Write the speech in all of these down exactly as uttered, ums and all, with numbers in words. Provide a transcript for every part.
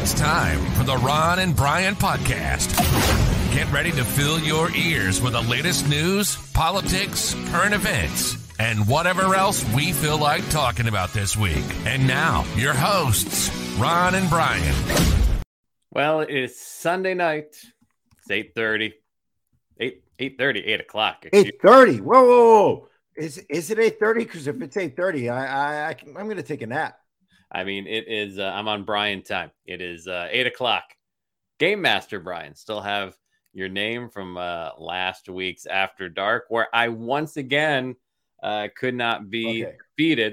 It's time for the Ron and Brian podcast. Get ready to fill your ears with the latest news, politics, current events, and whatever else we feel like talking about this week. And now, your hosts, Ron and Brian. Well, it's Sunday night. It's eight thirty. eight, eight thirty, eight o'clock. eight thirty. Whoa, whoa, whoa. Is, is it eight thirty? Because if it's eight thirty, I, I, I can, I'm going to take a nap. I mean, it is, uh, I'm on Brian time. It is uh, eight o'clock. Game Master Brian. Still have your name from uh, last week's After Dark, where I once again uh, could not be okay. defeated.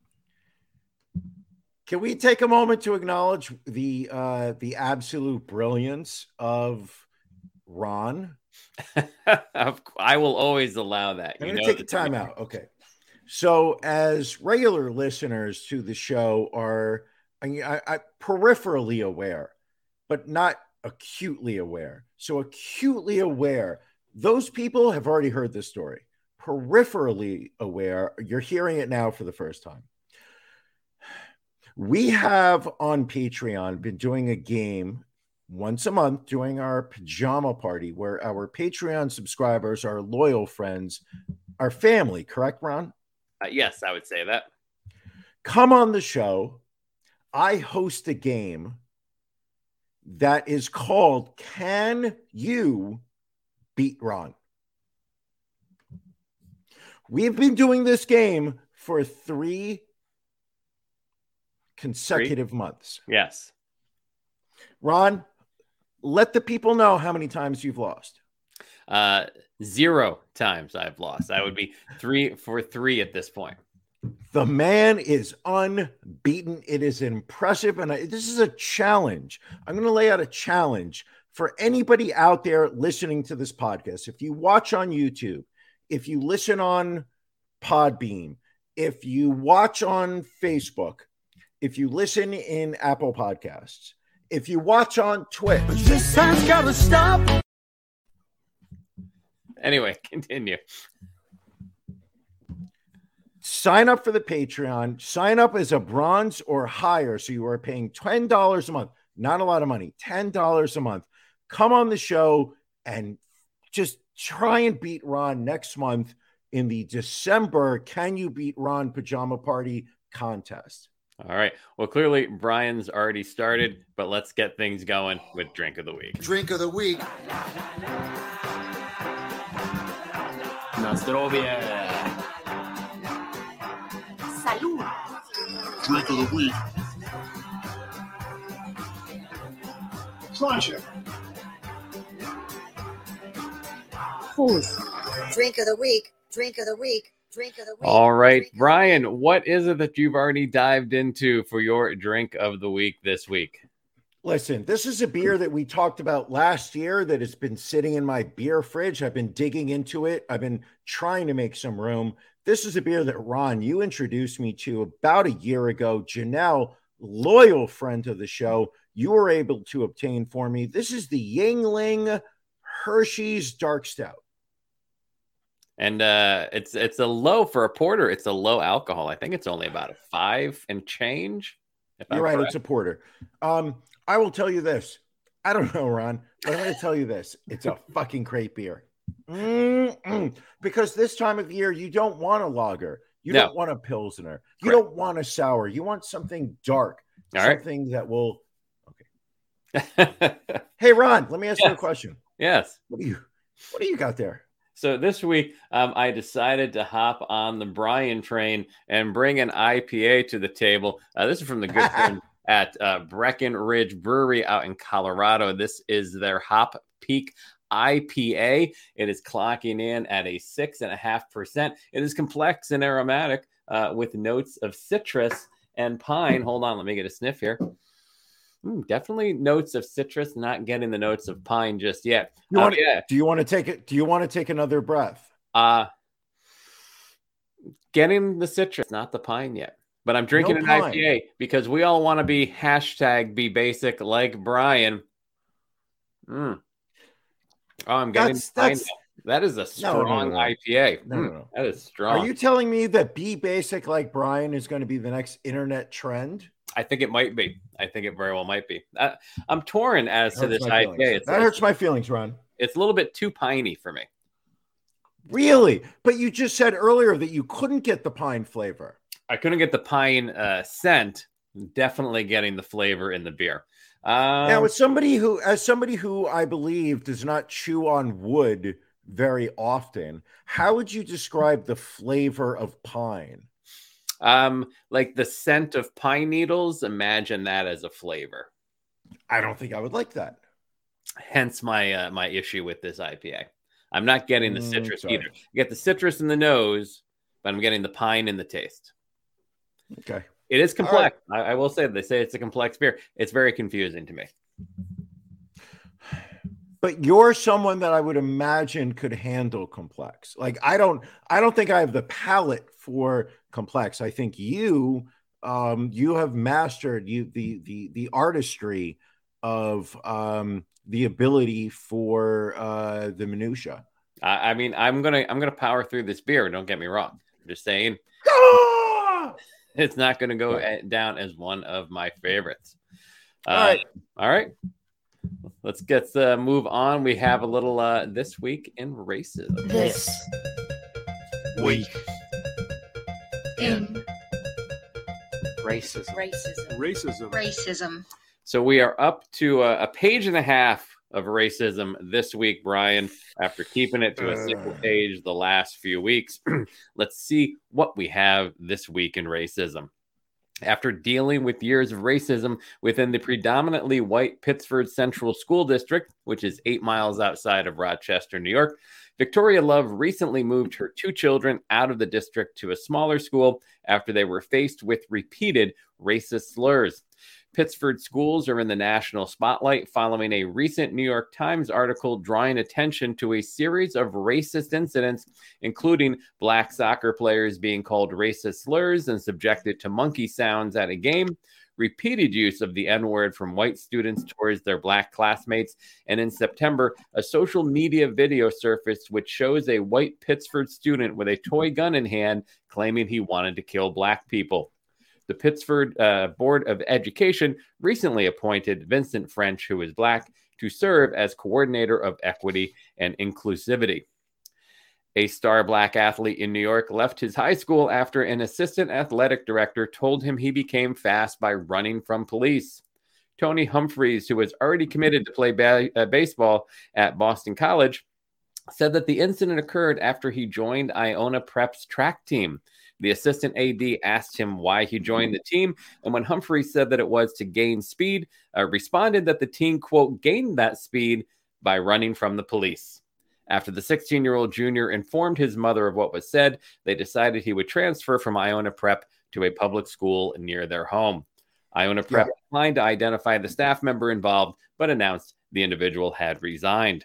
Can we take a moment to acknowledge the uh, the absolute brilliance of Ron? I will always allow that. I'm you going to know take a time out. Okay. So as regular listeners to the show are I, I, peripherally aware, but not acutely aware. So acutely aware, those people have already heard this story. Peripherally aware, you're hearing it now for the first time. We have on Patreon been doing a game once a month during our pajama party where our Patreon subscribers, our loyal friends, our family, correct, Ron? Uh, yes, I would say that. Come on the show. I host a game that is called Can You Beat Ron? We've been doing this game for three consecutive three? months. Yes. Ron, let the people know how many times you've lost. Uh, zero times I've lost. I would be three for three at this point. The man is unbeaten. It is impressive. And I, this is a challenge. I'm going to lay out a challenge for anybody out there listening to this podcast. If you watch on YouTube, if you listen on Podbean, if you watch on Facebook, if you listen in Apple Podcasts, if you watch on Twitch. This time's got to stop. Anyway, continue. Sign up for the Patreon. Sign up as a bronze or higher. So you are paying ten dollars a month. Not a lot of money. ten dollars a month. Come on the show and just try and beat Ron next month in the December Can You Beat Ron Pajama Party contest. All right. Well, clearly Brian's already started, but let's get things going with Drink of the Week. Drink of the Week. Na zdrowie. Salud. Drink of the Week. Pleasure. Who's? Drink of the Week. Drink of the Week. Drink of the Week. All right, Drink Brian, what is it that you've already dived into for your Drink of the Week this week? Listen, this is a beer that we talked about last year that has been sitting in my beer fridge. I've been digging into it. I've been trying to make some room. This is a beer that, Ron, you introduced me to about a year ago. Janelle, loyal friend of the show, you were able to obtain for me. This is the Yuengling Hershey's Dark Stout. And uh, it's it's a low for a porter. It's a low alcohol. I think it's only about a five and change. If You're I'm right. correct. It's a porter. Um, I will tell you this. I don't know, Ron, but I'm going to tell you this. It's a fucking great beer. Mm-mm. Because this time of year, you don't want a lager. You No. don't want a Pilsner. You Correct. don't want a sour. You want something dark. All right. something that will. Okay. Hey, Ron, let me ask you a Yes. question. Yes. What do you, what do you got there? So this week, um, I decided to hop on the Brian train and bring an I P A to the table. Uh, this is from the good friend at uh, Breckenridge Brewery out in Colorado. This is their Hop Peak I P A. It is clocking in at a six and a half percent. It is complex and aromatic uh, with notes of citrus and pine. Hold on, let me get a sniff here. Ooh, definitely notes of citrus, not getting the notes of pine just yet. You Uh, want to, yeah. Do you want to take it? Do you want to take another breath? Uh, getting the citrus, not the pine yet. But I'm drinking No an pine. I P A because we all want to be hashtag be basic like Brian. Mm. Oh, I'm getting That's- pine that's- now. That is a No, no, strong no, no. I P A. No, Mm, no, no. That is strong. Are you telling me that be basic like Brian is going to be the next internet trend? I think it might be. I think it very well might be. Uh, I'm torn as to this I P A. It's, that hurts my feelings, Ron. It's a little bit too piney for me. Really? But you just said earlier that you couldn't get the pine flavor. I couldn't get the pine uh, scent. Definitely getting the flavor in the beer. Um, now, as somebody who, as somebody who I believe does not chew on wood very often, how would you describe the flavor of pine? Um, like the scent of pine needles. Imagine that as a flavor. I don't think I would like that. Hence my uh, my issue with this I P A. I'm not getting the citrus mm, either. I get the citrus in the nose, but I'm getting the pine in the taste. Okay. It is complex. Right. I, I will say they say it's a complex beer. It's very confusing to me. But you're someone that I would imagine could handle complex. Like I don't, I don't think I have the palate for complex. I think you, um, you have mastered you the the the artistry of um, the ability for uh, the minutia. I, I mean, I'm gonna I'm gonna power through this beer. Don't get me wrong. I'm just saying. It's not going to go right. down as one of my favorites. All uh, right. All right. Let's get uh, move on. We have a little uh, this week in racism. This week in racism. racism. Racism. Racism. So we are up to a, a page and a half of racism this week, Brian, after keeping it to a single page the last few weeks. Let's see what we have this week in racism. After dealing with years of racism within the predominantly white Pittsford Central School District, which is eight miles outside of Rochester, New York, Victoria Love recently moved her two children out of the district to a smaller school after they were faced with repeated racist slurs. Pittsford schools are in the national spotlight following a recent New York Times article drawing attention to a series of racist incidents, including black soccer players being called racist slurs and subjected to monkey sounds at a game, repeated use of the N-word from white students towards their black classmates, and in September, a social media video surfaced which shows a white Pittsford student with a toy gun in hand claiming he wanted to kill black people. The Pittsford uh, Board of Education recently appointed Vincent French, who is black, to serve as coordinator of equity and inclusivity. A star black athlete in New York left his high school after an assistant athletic director told him he became fast by running from police. Tony Humphreys, who was already committed to play ba- uh, baseball at Boston College, said that the incident occurred after he joined Iona Prep's track team. The assistant A D asked him why he joined the team, and when Humphrey said that it was to gain speed, uh, responded that the team, quote, gained that speed by running from the police. After the sixteen-year-old junior informed his mother of what was said, they decided he would transfer from Iona Prep to a public school near their home. Iona Prep yeah. declined to identify the staff member involved, but announced the individual had resigned.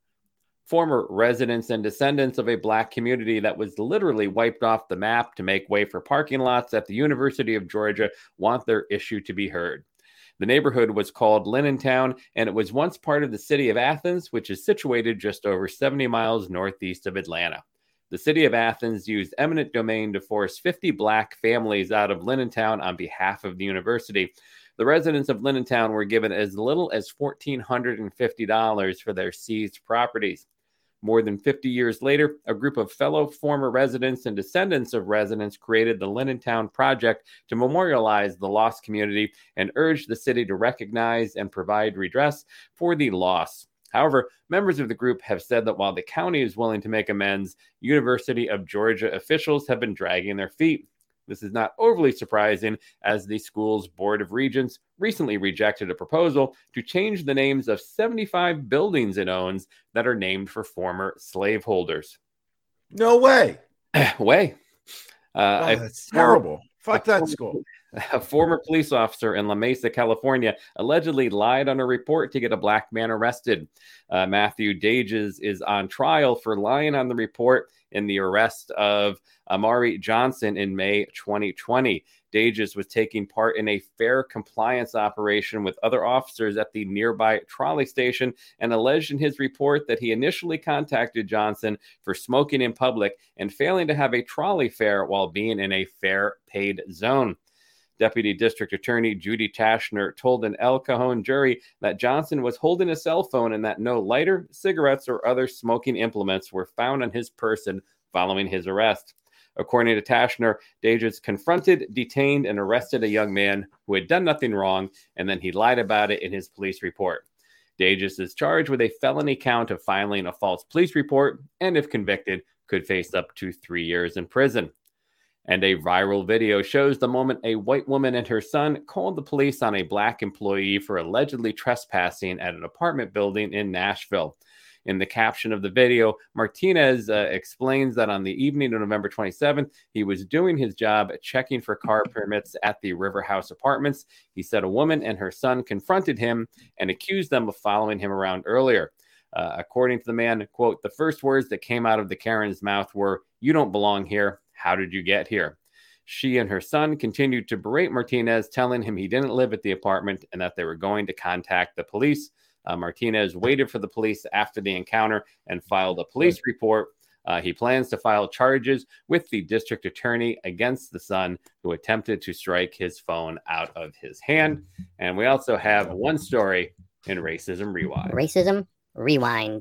Former residents and descendants of a black community that was literally wiped off the map to make way for parking lots at the University of Georgia want their issue to be heard. The neighborhood was called Linnentown, and it was once part of the city of Athens, which is situated just over seventy miles northeast of Atlanta. The city of Athens used eminent domain to force fifty black families out of Linnentown on behalf of the university. The residents of Linnentown were given as little as one thousand four hundred fifty dollars for their seized properties. More than fifty years later, a group of fellow former residents and descendants of residents created the Linnentown Project to memorialize the lost community and urged the city to recognize and provide redress for the loss. However, members of the group have said that while the county is willing to make amends, University of Georgia officials have been dragging their feet. This is not overly surprising, as the school's Board of Regents recently rejected a proposal to change the names of seventy-five buildings it owns that are named for former slaveholders. No way. way. Uh, oh, that's terrible. Fuck that school. A former police officer in La Mesa, California, allegedly lied on a report to get a black man arrested. Uh, Matthew Dages is on trial for lying on the report in the arrest of Amari Johnson in May twenty twenty. Dages was taking part in a fare compliance operation with other officers at the nearby trolley station and alleged in his report that he initially contacted Johnson for smoking in public and failing to have a trolley fare while being in a fare paid zone. Deputy District Attorney Judy Tashner told an El Cajon jury that Johnson was holding a cell phone and that no lighter, cigarettes, or other smoking implements were found on his person following his arrest. According to Tashner, Dages confronted, detained, and arrested a young man who had done nothing wrong, and then he lied about it in his police report. Dages is charged with a felony count of filing a false police report, and if convicted, could face up to three years in prison. And a viral video shows the moment a white woman and her son called the police on a black employee for allegedly trespassing at an apartment building in Nashville. In the caption of the video, Martinez uh, explains that on the evening of November twenty-seventh, he was doing his job checking for car permits at the River House Apartments. He said a woman and her son confronted him and accused them of following him around earlier. Uh, according to the man, quote, the first words that came out of the Karen's mouth were, "You don't belong here. How did you get here?" She and her son continued to berate Martinez, telling him he didn't live at the apartment and that they were going to contact the police. Uh, Martinez waited for the police after the encounter and filed a police report. Uh, he plans to file charges with the district attorney against the son who attempted to strike his phone out of his hand. And we also have one story in Racism Rewind. Racism Rewind.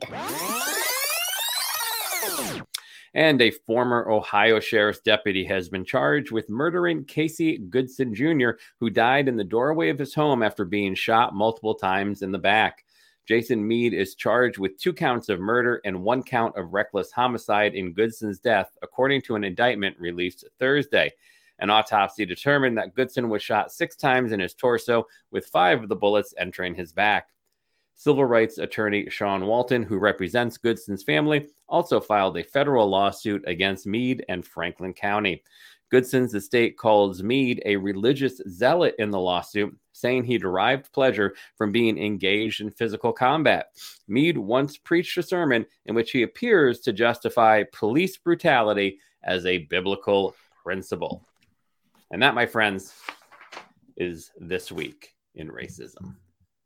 And a former Ohio sheriff's deputy has been charged with murdering Casey Goodson Junior, who died in the doorway of his home after being shot multiple times in the back. Jason Mead is charged with two counts of murder and one count of reckless homicide in Goodson's death, according to an indictment released Thursday. An autopsy determined that Goodson was shot six times in his torso, with five of the bullets entering his back. Civil rights attorney Sean Walton, who represents Goodson's family, also filed a federal lawsuit against Meade and Franklin County. Goodson's estate calls Meade a religious zealot in the lawsuit, saying he derived pleasure from being engaged in physical combat. Meade once preached a sermon in which he appears to justify police brutality as a biblical principle. And that, my friends, is This Week in Racism.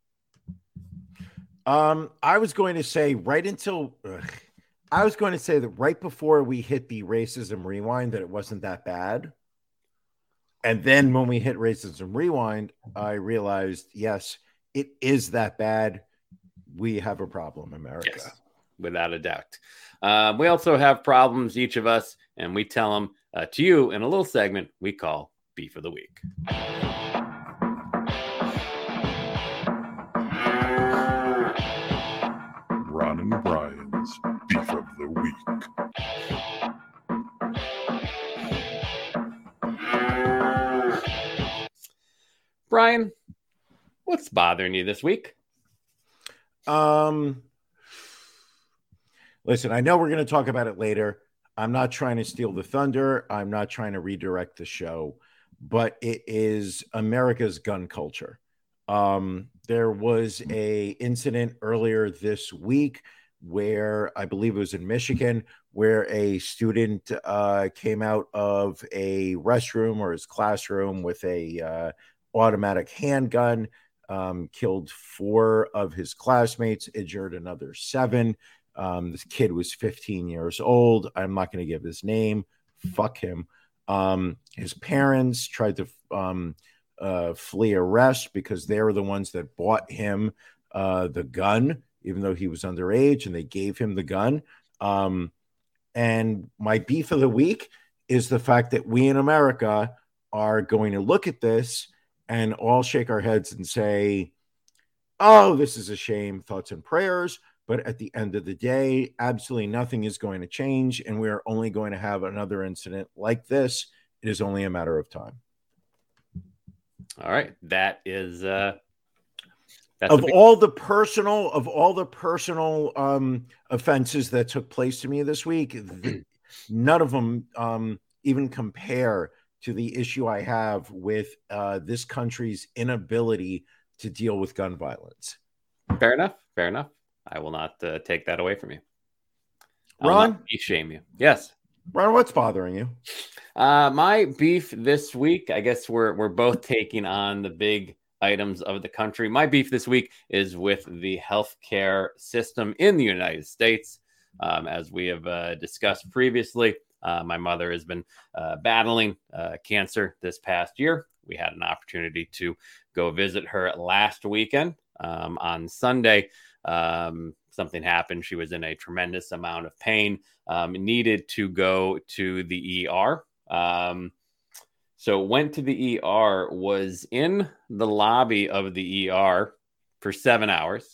Um, I was going to say right until ugh, I was going to say that right before we hit the Racism Rewind that it wasn't that bad. And then when we hit Racism Rewind, I realized, yes, it is that bad. We have a problem, America. Yes, without a doubt. Um, we also have problems, each of us, and we tell them uh, to you in a little segment we call Beef of the Week. Ron and Brian's Beef of the Week. Brian, what's bothering you this week? Um, listen, I know we're going to talk about it later. I'm not trying to steal the thunder. I'm not trying to redirect the show, but it is America's gun culture. Um, there was a incident earlier this week where I believe it was in Michigan, where a student uh, came out of a restroom or his classroom with a uh, automatic handgun, um, killed four of his classmates, injured another seven. Um, this kid was fifteen years old. I'm not going to give his name. Fuck him. Um, his parents tried to um, uh, flee arrest because they were the ones that bought him uh, the gun, even though he was underage, and they gave him the gun. Um, and my beef of the week is the fact that we in America are going to look at this and all shake our heads and say, oh, this is a shame, thoughts and prayers. But at the end of the day, absolutely nothing is going to change, and we are only going to have another incident like this. It is only a matter of time. All right. That is... Uh... That's of big... all the personal of all the personal um, offenses that took place to me this week, the, none of them um, even compare to the issue I have with uh, this country's inability to deal with gun violence. Fair enough. Fair enough. I will not uh, take that away from you. Ron, shame you. Yes, Ron. What's bothering you? Uh, my beef this week. I guess we're we're both taking on the big items of the country. My beef this week is with the healthcare system in the United States. Um, as we have uh, discussed previously, uh, my mother has been uh, battling uh, cancer this past year. we had an opportunity to go visit her last weekend. Um, on Sunday, um, something happened. She was in a tremendous amount of pain, um, needed to go to the E R. Um, so went to the E R, was in the lobby of the E R for seven hours.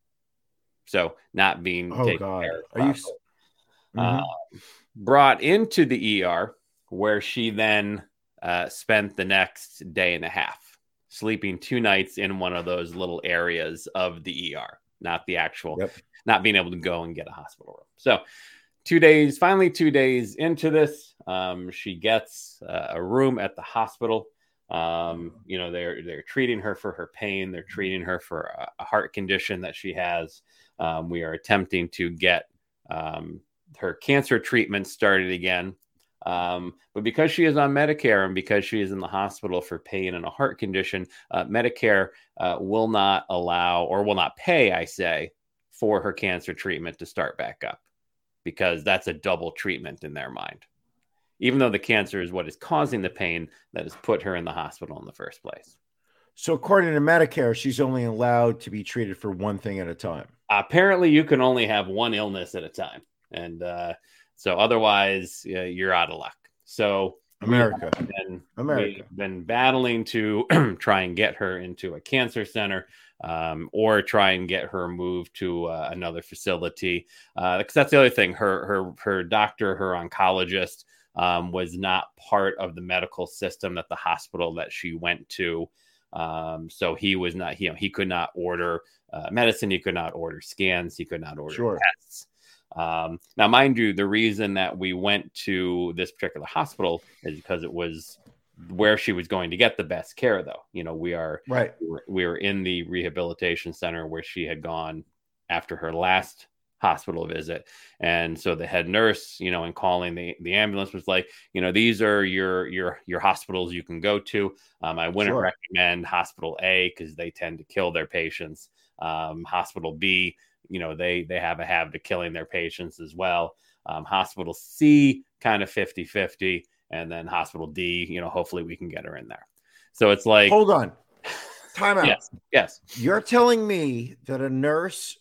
So not being Oh taken God, care of are you? properly. Mhm. Uh, brought into the E R, where she then uh, spent the next day and a half, sleeping two nights in one of those little areas of the E R, not the actual, Yep. not being able to go and get a hospital room. So two days, finally two days into this, um, she gets uh, a room at the hospital. Um, you know, they're, they're treating her for her pain. They're treating her for a, a heart condition that she has. Um, we are attempting to get um, her cancer treatment started again. Um, but because she is on Medicare and because she is in the hospital for pain and a heart condition, uh, Medicare uh, will not allow or will not pay, I say, for her cancer treatment to start back up, because that's a double treatment in their mind. Even though the cancer is what is causing the pain that has put her in the hospital in the first place. So according to Medicare, she's only allowed to be treated for one thing at a time. Apparently, you can only have one illness at a time. And uh, so otherwise, uh, you're out of luck. So America. We've been, America. we've been battling to try and get her into a cancer center, um, or try and get her moved to uh, another facility. Uh, because that's the other thing. Her her her doctor, her oncologist, um, was not part of the medical system at the hospital that she went to. Um, so he was not, you know, he could not order uh, medicine. He could not order scans. He could not order Sure. tests. Um, now, mind you, the reason that we went to this particular hospital is because it was where she was going to get the best care, though. You know, we are Right. we were, we were in the rehabilitation center where she had gone after her last hospital visit. And so the head nurse, you know, and calling the, the ambulance was like, you know, these are your, your, your hospitals you can go to. Um, I wouldn't Sure. recommend hospital A because they tend to kill their patients. Um, hospital B, you know, they, they have a habit of killing their patients as well. Um, hospital C, kind of fifty fifty. And then hospital D, you know, hopefully we can get her in there. So it's like, Hold on. Time out. yes, yes. You're telling me that a nurse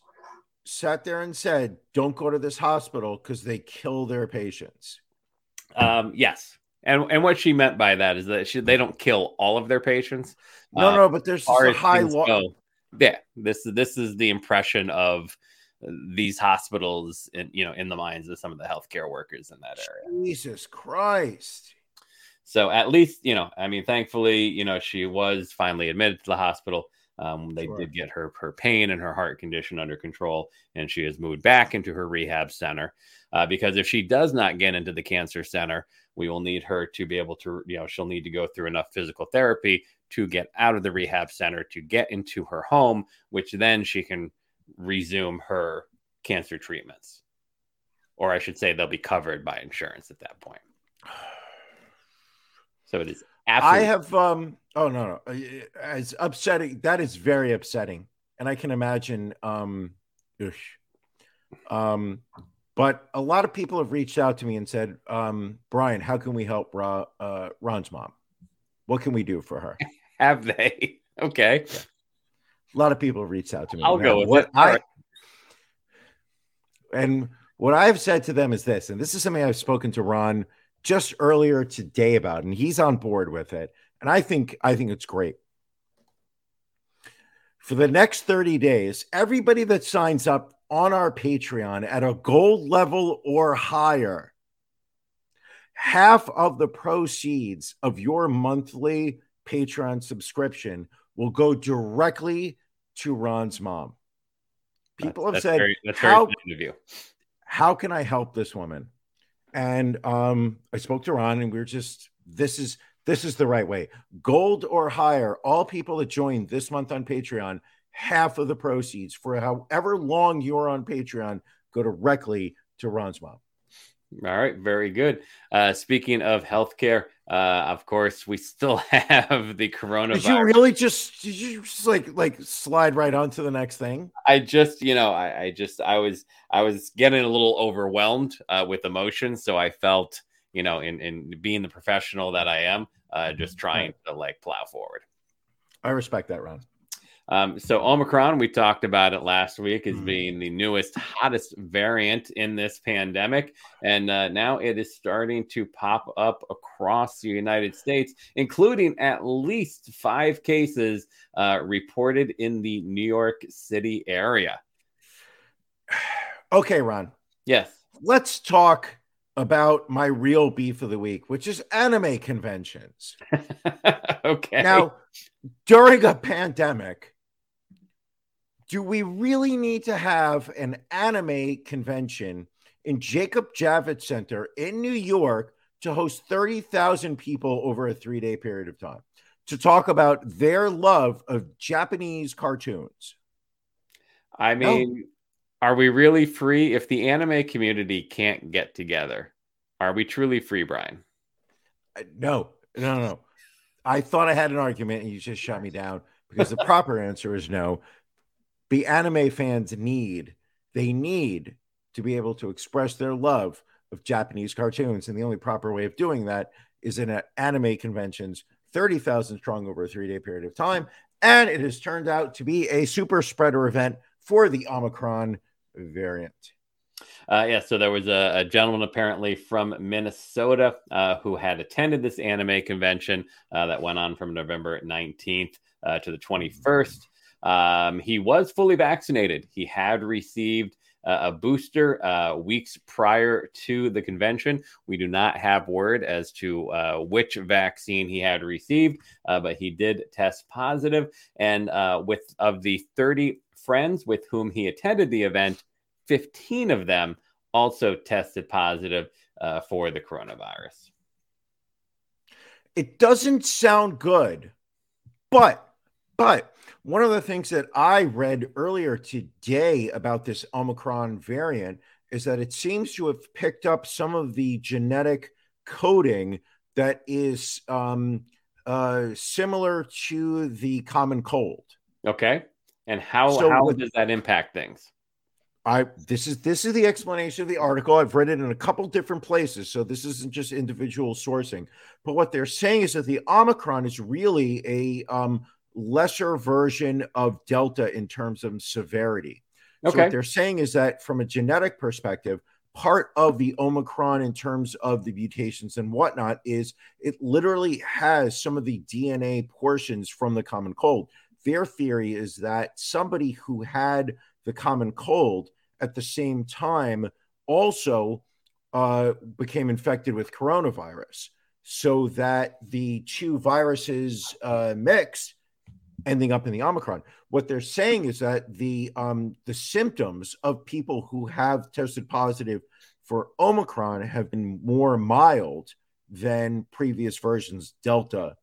sat there and said, don't go to this hospital because they kill their patients. Um, yes. And and what she meant by that is that she, they don't kill all of their patients. No, Uh, no, but there's as far just a as high things law. go, yeah, this this is the impression of these hospitals in, you know, in the minds of some of the healthcare workers in that area. Jesus Christ. So at least, you know, I mean, thankfully, you know, she was finally admitted to the hospital. Um, they Sure. did get her her pain and her heart condition under control, and she has moved back into her rehab center. Uh, because if she does not get into the cancer center, we will need her to be able to, you know, she'll need to go through enough physical therapy to get out of the rehab center to get into her home, which then she can resume her cancer treatments. Or I should say they'll be covered by insurance at that point. So it is absolutely. I have, um, oh, no, no. It's upsetting. That is very upsetting. And I can imagine, um, ugh. um, but a lot of people have reached out to me and said, um, Brian, how can we help Ra, uh, Ron's mom? What can we do for her? Have they? Okay. A lot of people have reached out to me. I'll Now, go with what it. I, All right. And what I've said to them is this, and this is something I've spoken to Ron just earlier today about, and he's on board with it. And I think, I think it's great. For the next thirty days, everybody that signs up on our Patreon at a gold level or higher, half of the proceeds of your monthly Patreon subscription will go directly to Ron's mom. People have That's said, very, that's how, very kind of you. how can I help this woman? And um, I spoke to Ron, and we we're just, this is, this is the right way. Gold or higher, all people that join this month on Patreon, half of the proceeds for however long you're on Patreon go directly to Ron's mom. All right, very good. Uh, speaking of healthcare, uh, of course, we still have the coronavirus. Did you really just, did you just like, like slide right on to the next thing? I just, you know, I, I just, I was, I was getting a little overwhelmed uh, with emotions. So I felt, you know, in, in being the professional that I am, uh, just trying right. to like plow forward. I respect that, Ron. Um, so Omicron, we talked about it last week, as being the newest, hottest variant in this pandemic. And uh, now it is starting to pop up across the United States, including at least five cases uh, reported in the New York City area. Okay, Ron. Yes. Let's talk about my real beef of the week, which is anime conventions. Okay. Now, during a pandemic, do we really need to have an anime convention in Jacob Javits Center in New York to host thirty thousand people over a three-day period of time to talk about their love of Japanese cartoons? I mean, no. Are we really free if the anime community can't get together? Are we truly free, Brian? No, no, no. I thought I had an argument and you just shut me down, because the proper answer is no. The anime fans need, they need to be able to express their love of Japanese cartoons. And the only proper way of doing that is in an anime conventions, thirty thousand strong over a three-day period of time. And it has turned out to be a super spreader event for the Omicron variant. Uh, yeah, so there was a, a gentleman apparently from Minnesota uh, who had attended this anime convention uh, that went on from November nineteenth uh, to the twenty-first. Um, he was fully vaccinated. He had received uh, a booster uh, weeks prior to the convention. We do not have word as to uh, which vaccine he had received, uh, but he did test positive. And uh, with of the thirty friends with whom he attended the event, fifteen of them also tested positive uh, for the coronavirus. It doesn't sound good, but, but one of the things that I read earlier today about this Omicron variant is that it seems to have picked up some of the genetic coding that is um, uh, similar to the common cold. Okay. And how, so how with, does that impact things? I this is this is the explanation of the article. I've read it in a couple different places, so this isn't just individual sourcing. But what they're saying is that the Omicron is really a um, lesser version of Delta in terms of severity. Okay. So what they're saying is that from a genetic perspective, part of the Omicron in terms of the mutations and whatnot is it literally has some of the D N A portions from the common cold. Their theory is that somebody who had the common cold at the same time also uh, became infected with coronavirus, so that the two viruses uh, mixed, ending up in the Omicron. What they're saying is that the um, the symptoms of people who have tested positive for Omicron have been more mild than previous versions, Delta,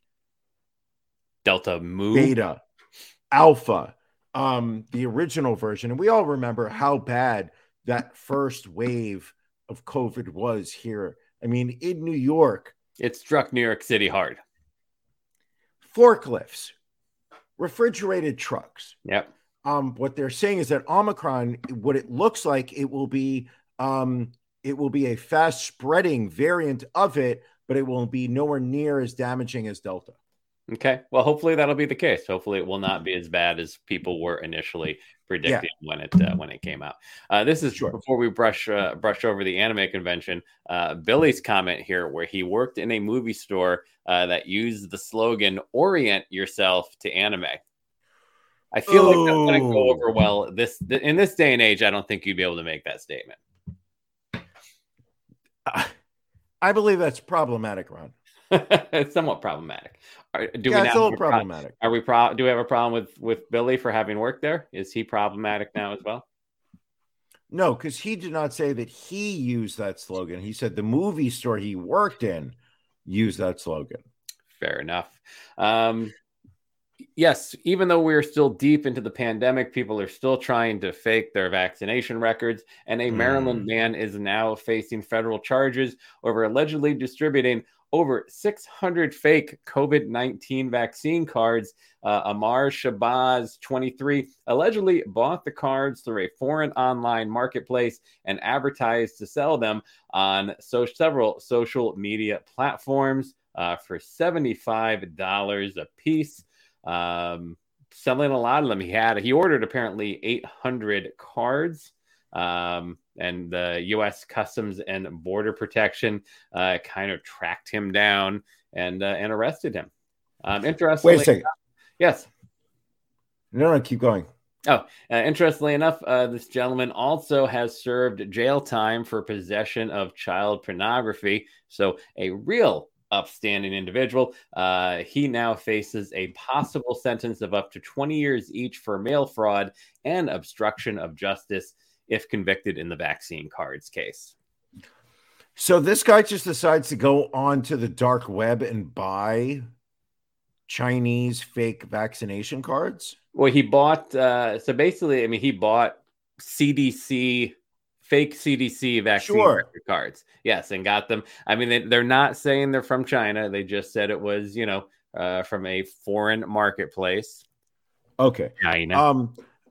Delta Mu, Beta, Alpha, um, the original version. And we all remember how bad that first wave of COVID was here. I mean, in New York, it struck New York City hard. Forklifts, refrigerated trucks. Yep. Um, what they're saying is that Omicron, what it looks like, it will be um, it will be a fast spreading variant of it, but it will be nowhere near as damaging as Delta. Okay. Well, hopefully that'll be the case. Hopefully it will not be as bad as people were initially predicting yeah. when it uh, when it came out. Uh, this is sure. Before we brush uh, brush over the anime convention. Uh, Billy's comment here, where he worked in a movie store uh, that used the slogan "Orient yourself to anime." I feel Ooh. like that's going to go over well. This th- in this day and age, I don't think you'd be able to make that statement. Uh, I believe that's problematic, Ron. It's somewhat problematic. Are, do yeah, we it's a little problematic. Pro- are we pro- Do we have a problem with with Billy for having worked there? Is he problematic now as well? No, because he did not say that he used that slogan. He said the movie store he worked in used that slogan. Fair enough. Um, yes, even though we're still deep into the pandemic, people are still trying to fake their vaccination records. And a mm. Maryland man is now facing federal charges over allegedly distributing over six hundred fake COVID nineteen vaccine cards. Uh, Amar Shabazz, twenty-three, allegedly bought the cards through a foreign online marketplace and advertised to sell them on so several social media platforms. uh, for seventy-five dollars a piece. Um, selling a lot of them. He had, he ordered apparently eight hundred cards. Um, and the U S Customs and Border Protection uh, kind of tracked him down and uh, and arrested him. Um, interestingly, Wait a second. Yes. No, no, keep going. Oh, uh, interestingly enough, uh, this gentleman also has served jail time for possession of child pornography. So a real upstanding individual. Uh, he now faces a possible sentence of up to twenty years each for mail fraud and obstruction of justice if convicted in the vaccine cards case. So this guy just decides to go onto the dark web and buy Chinese fake vaccination cards? Well, he bought, uh, so basically, I mean, he bought C D C, fake C D C vaccine Sure. cards. Yes, and got them. I mean, they, they're not saying they're from China. They just said it was, you know, uh, from a foreign marketplace. Okay. China. Um,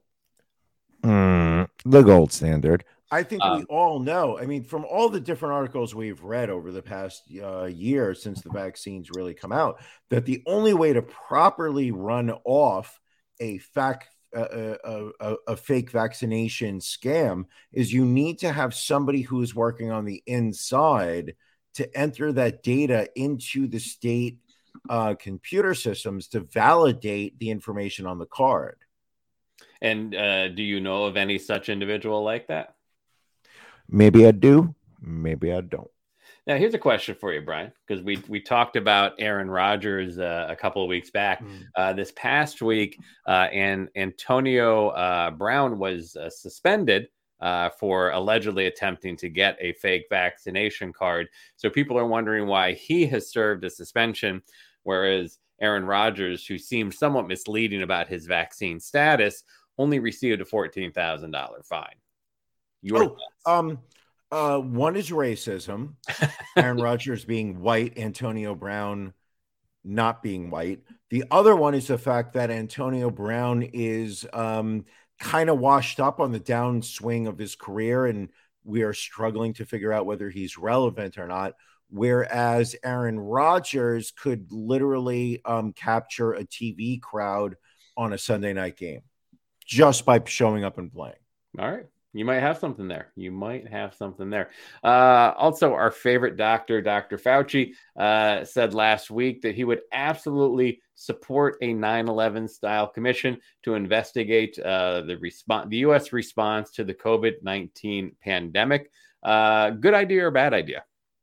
Mm, the gold standard. I think Um, we all know. I mean, from all the different articles we've read over the past uh, year since the vaccines really come out, that the only way to properly run off a fact, a, a, a, a fake vaccination scam is you need to have somebody who is working on the inside to enter that data into the state uh, computer systems to validate the information on the card. And uh, do you know of any such individual like that? Maybe I do. Maybe I don't. Now, here's a question for you, Brian, because we we talked about Aaron Rodgers uh, a couple of weeks back. Mm. Uh, this past week, uh, and Antonio uh, Brown was uh, suspended uh, for allegedly attempting to get a fake vaccination card. So people are wondering why he has served a suspension, whereas Aaron Rodgers, who seemed somewhat misleading about his vaccine status, only received a fourteen thousand dollars fine. Your Oh, um, uh, one is racism. Aaron Rodgers being white, Antonio Brown not being white. The other one is the fact that Antonio Brown is um, kind of washed up on the downswing of his career, and we are struggling to figure out whether he's relevant or not. Whereas Aaron Rodgers could literally um, capture a T V crowd on a Sunday night game just by showing up and playing. All right. You might have something there. You might have something there. Uh, also, our favorite doctor, Doctor Fauci, uh, said last week that he would absolutely support a nine eleven style commission to investigate uh, the response, the U S response to the COVID nineteen pandemic. Uh, good idea or bad idea?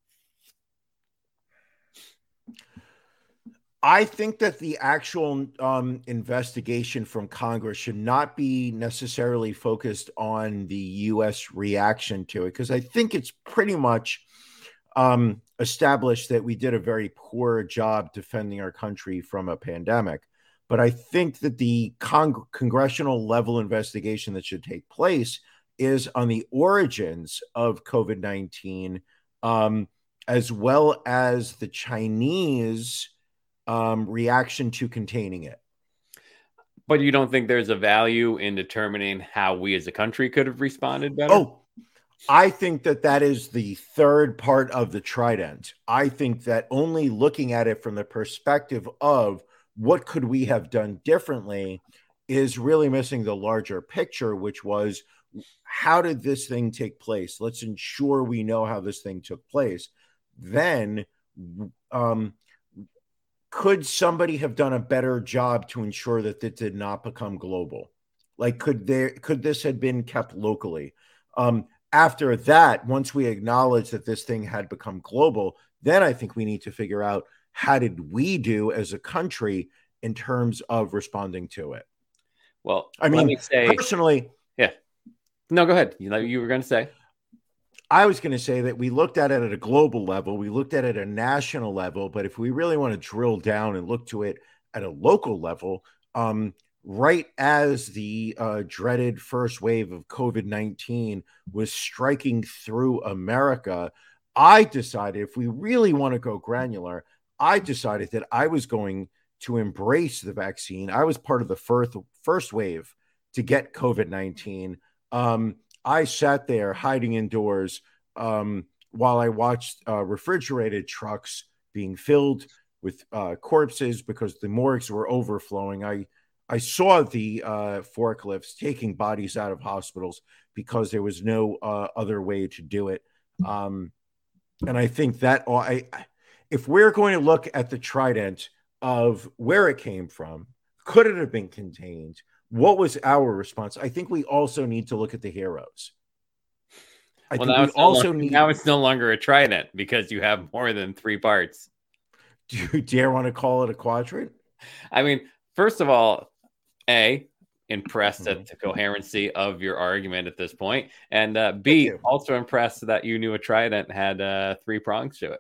I think that the actual um, investigation from Congress should not be necessarily focused on the U S reaction to it, because I think it's pretty much um, established that we did a very poor job defending our country from a pandemic. But I think that the con- congressional level investigation that should take place is on the origins of COVID nineteen, um, as well as the Chinese um reaction to containing it. But you don't think there's a value in determining how we as a country could have responded better? Oh, I think that that is the third part of the trident. I think that only looking at it from the perspective of what could we have done differently is really missing the larger picture, which was how did this thing take place? Let's ensure we know how this thing took place. Then um could somebody have done a better job to ensure that it did not become global? Like, could there, could this have been kept locally? Um, after that, once we acknowledge that this thing had become global, then I think we need to figure out how did we do as a country in terms of responding to it? Well, I mean, let me say, personally, yeah. No, go ahead. You, you were going to say. I was going to say that we looked at it at a global level, we looked at it at a national level, but if we really want to drill down and look to it at a local level, um, right as the uh, dreaded first wave of COVID nineteen was striking through America, I decided, if we really want to go granular, I decided that I was going to embrace the vaccine. I was part of the first, first wave to get COVID nineteen. Um, I sat there hiding indoors um, while I watched uh, refrigerated trucks being filled with uh, corpses because the morgues were overflowing. I I saw the uh, forklifts taking bodies out of hospitals because there was no uh, other way to do it. Um, and I think that I, if we're going to look at the trident of where it came from, could it have been contained? What was our response? I think we also need to look at the heroes. I well, think now we it's no also longer, need. now it's no longer a trident because you have more than three parts. Do you dare want to call it a quadrant? I mean, first of all, A, impressed mm-hmm. at the coherency of your argument at this point, and uh, B, also impressed that you knew a trident had uh, three prongs to it.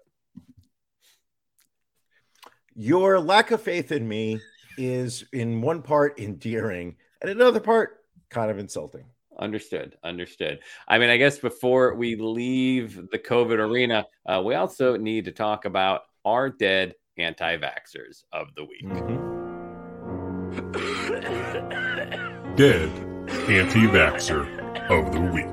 Your lack of faith in me is in one part endearing and another part kind of insulting. Understood. Understood. I mean, I guess before we leave the COVID arena, uh, we also need to talk about our dead anti-vaxxers of the week. Mm-hmm. Dead anti-vaxxer of the week.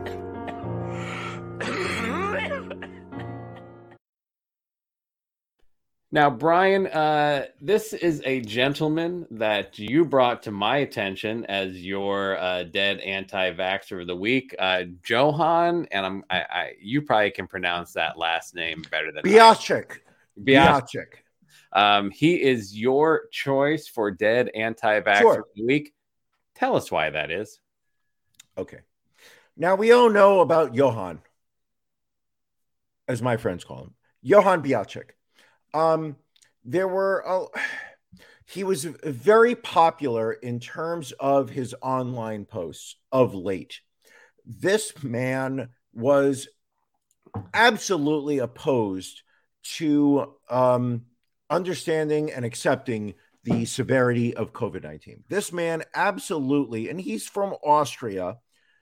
Now, Brian, uh, this is a gentleman that you brought to my attention as your uh, dead anti-vaxxer of the week, uh, Johan, and I'm, I, I, you probably can pronounce that last name better than Biacek. Biacek. Um, he is your choice for dead anti-vaxxer sure. of the week. Tell us why that is. Okay. Now, we all know about Johan, as my friends call him, Johan Biacek. Um, there were, uh, he was very popular in terms of his online posts of late. This man was absolutely opposed to um, understanding and accepting the severity of COVID nineteen. This man absolutely, and he's from Austria,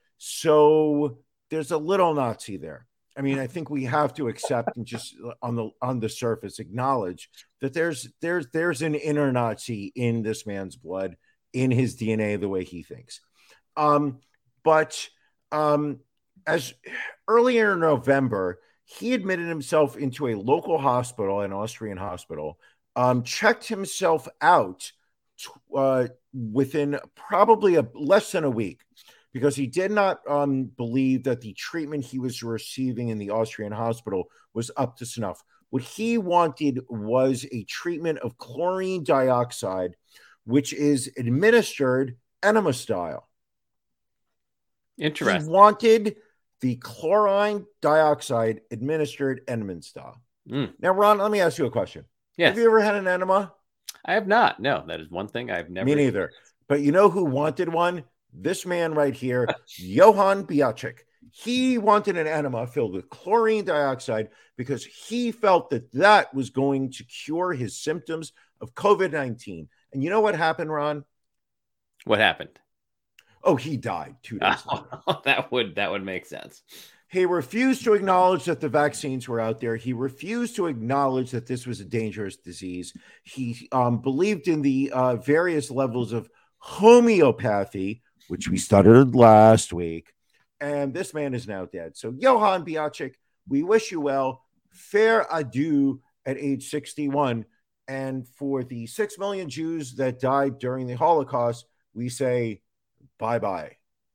so there's a little Nazi there. I mean, I think we have to accept and just on the on the surface acknowledge that there's there's there's an inner Nazi in this man's blood, in his D N A, the way he thinks. Um, but um, as earlier in November, he admitted himself into a local hospital, an Austrian hospital, um, checked himself out uh, within probably a less than a week, because he did not um, believe that the treatment he was receiving in the Austrian hospital was up to snuff. What he wanted was a treatment of chlorine dioxide, which is administered enema style. Interesting. He wanted the chlorine dioxide administered enema style. Mm. Now, Ron, let me ask you a question. Yes. Have you ever had an enema? I have not. No, that is one thing I've never. Me neither. But you know who wanted one? This man right here, Johan Biacek. He wanted an enema filled with chlorine dioxide because he felt that that was going to cure his symptoms of COVID nineteen. And you know what happened, Ron? What happened? Oh, he died two days later. that would that would make sense. He refused to acknowledge that the vaccines were out there. He refused to acknowledge that this was a dangerous disease. He um, believed in the uh, various levels of homeopathy, which we started last week. And this man is now dead. So, Johan Biacek, we wish you well. Fair adieu at age sixty-one. And for the six million Jews that died during the Holocaust, we say bye-bye.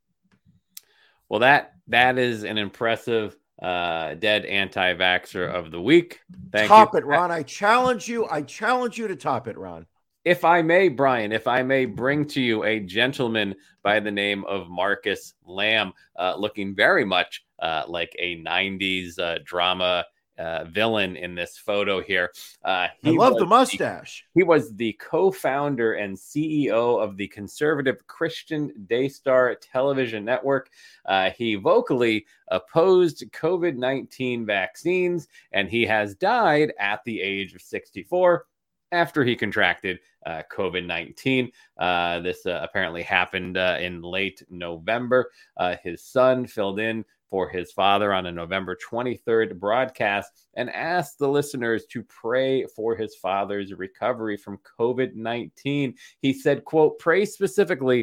Well, that that is an impressive uh, dead anti-vaxxer of the week. Thank top you. it, Ron. I challenge you. I challenge you to top it, Ron. If I may, Brian, if I may bring to you a gentleman by the name of Marcus Lamb, uh, looking very much uh, like a nineties uh, drama uh, villain in this photo here. Uh, he I love the mustache. The, he was the co-founder and C E O of the conservative Christian Daystar television network. Uh, he vocally opposed COVID nineteen vaccines, and he has died at the age of sixty-four. After he contracted uh, COVID nineteen. Uh, this uh, apparently happened uh, in late November. Uh, his son filled in for his father on a November twenty-third broadcast and asked the listeners to pray for his father's recovery from COVID nineteen. He said, quote, "Pray specifically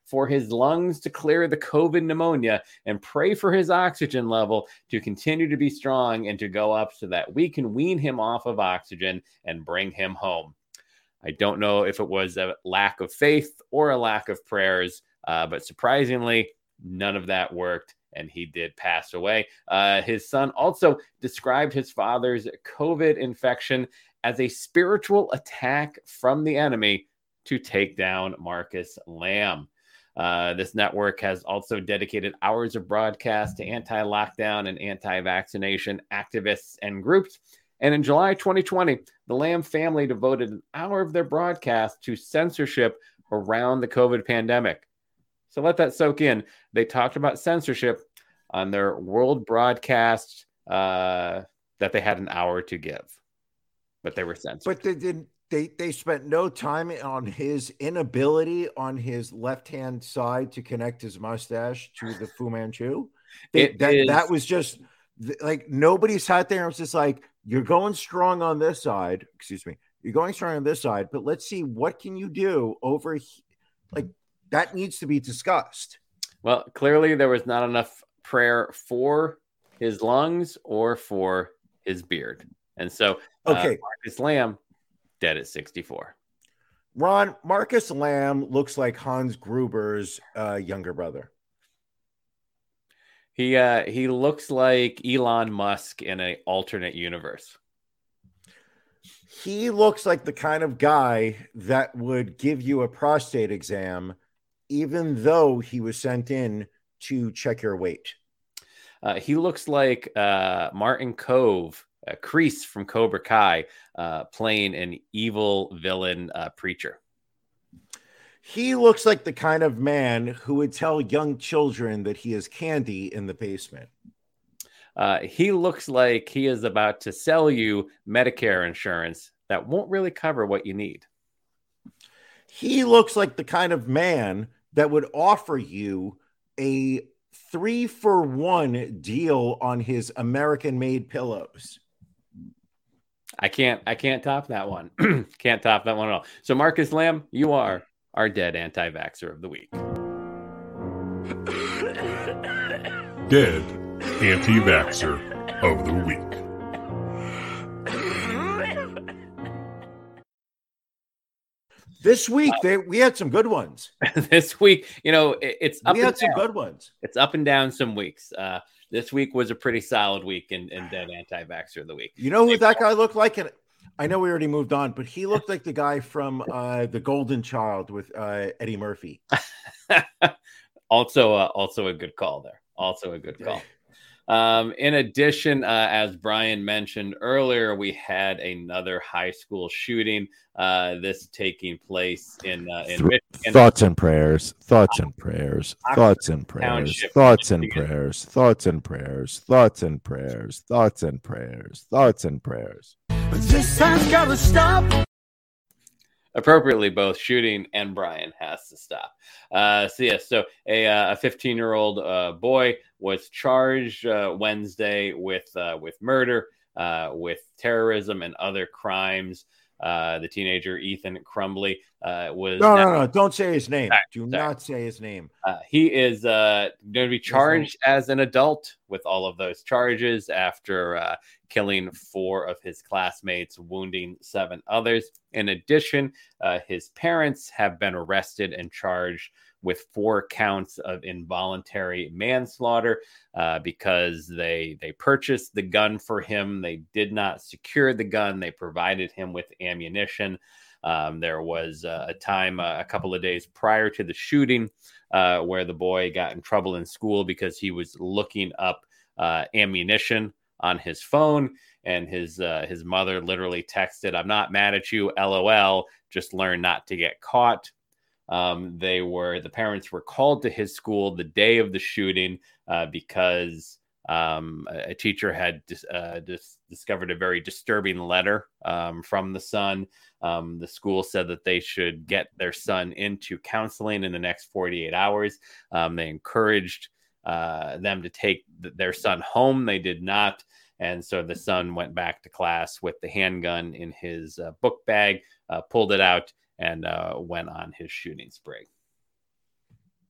for his lungs to clear the COVID pneumonia and pray for his oxygen level to continue to be strong and to go up so that we can wean him off of oxygen and bring him home. I don't know if it was a lack of faith or a lack of prayers, uh, but surprisingly, none of that worked, and he did pass away. Uh, his son also described his father's COVID infection as a spiritual attack from the enemy to take down Marcus Lamb. Uh, this network has also dedicated hours of broadcast to anti-lockdown and anti-vaccination activists and groups. And in July twenty twenty, the Lamb family devoted an hour of their broadcast to censorship around the COVID pandemic. So let that soak in. They talked about censorship on their world broadcast uh, that they had an hour to give, but they were censored. But they didn't. They they spent no time on his inability on his left-hand side to connect his mustache to the Fu Manchu. They, It that is- that was just like nobody sat there and was just like, you're going strong on this side. Excuse me. You're going strong on this side, but let's see what can you do over he- like that needs to be discussed. Well, clearly there was not enough prayer for his lungs or for his beard. And so uh, Okay. Marcus Lamb dead at sixty-four. Ron, Marcus Lamb looks like Hans Gruber's uh, younger brother. He uh, he looks like Elon Musk in an alternate universe. He looks like the kind of guy that would give you a prostate exam, even though he was sent in to check your weight. Uh, he looks like uh, Martin Cove, uh, Kreese from Cobra Kai, uh, playing an evil villain uh, preacher. He looks like the kind of man who would tell young children that he has candy in the basement. Uh, he looks like he is about to sell you Medicare insurance that won't really cover what you need. He looks like the kind of man that would offer you a three for one deal on his American made pillows. I can't, I can't top that one. Can't top that one at all. So Marcus Lamb, you are our dead anti-vaxxer of the week. Dead anti-vaxxer of the week. This week, they, we had some good ones. This week, you know, it, it's up We and had some down. good ones. It's up and down some weeks. Uh, this week was a pretty solid week in, in dead anti-vaxxer of the week. You know who that guy looked like? And I know we already moved on, but he looked like the guy from uh, The Golden Child with uh, Eddie Murphy. also, uh, also a good call there. Also a good call. Um, in addition, uh, as Brian mentioned earlier, we had another high school shooting. Uh, this taking place in uh, in Michigan. Thoughts and prayers. Thoughts and prayers. Thoughts and prayers. Township, Thoughts and Michigan. prayers. Thoughts and prayers. Thoughts and prayers. Thoughts and prayers. Thoughts and prayers. This time's gotta stop. Appropriately, both shooting and Brian has to stop. Uh, so yes, so a uh, a fifteen year old uh, boy was charged uh, Wednesday with uh, with murder, uh, with terrorism, and other crimes. Uh, the teenager Ethan Crumbly uh, was No, now- no, no. Don't say his name. Sorry, Do sorry. not say his name. Uh, he is uh, going to be charged as an adult with all of those charges after uh, killing four of his classmates, wounding seven others. In addition, uh, his parents have been arrested and charged with four counts of involuntary manslaughter uh, because they they purchased the gun for him. They did not secure the gun. They provided him with ammunition. Um, there was uh, a time uh, a couple of days prior to the shooting uh, where the boy got in trouble in school because he was looking up uh, ammunition on his phone, and his uh, his mother literally texted, "I'm not mad at you, LOL, just learn not to get caught." Um, they were the parents were called to his school the day of the shooting uh, because um, a, a teacher had dis, uh, dis, discovered a very disturbing letter um, from the son. Um, the school said that they should get their son into counseling in the next forty-eight hours. Um, they encouraged uh, them to take th- their son home. They did not. And so the son went back to class with the handgun in his uh, book bag, uh, pulled it out, and uh, went on his shooting spree.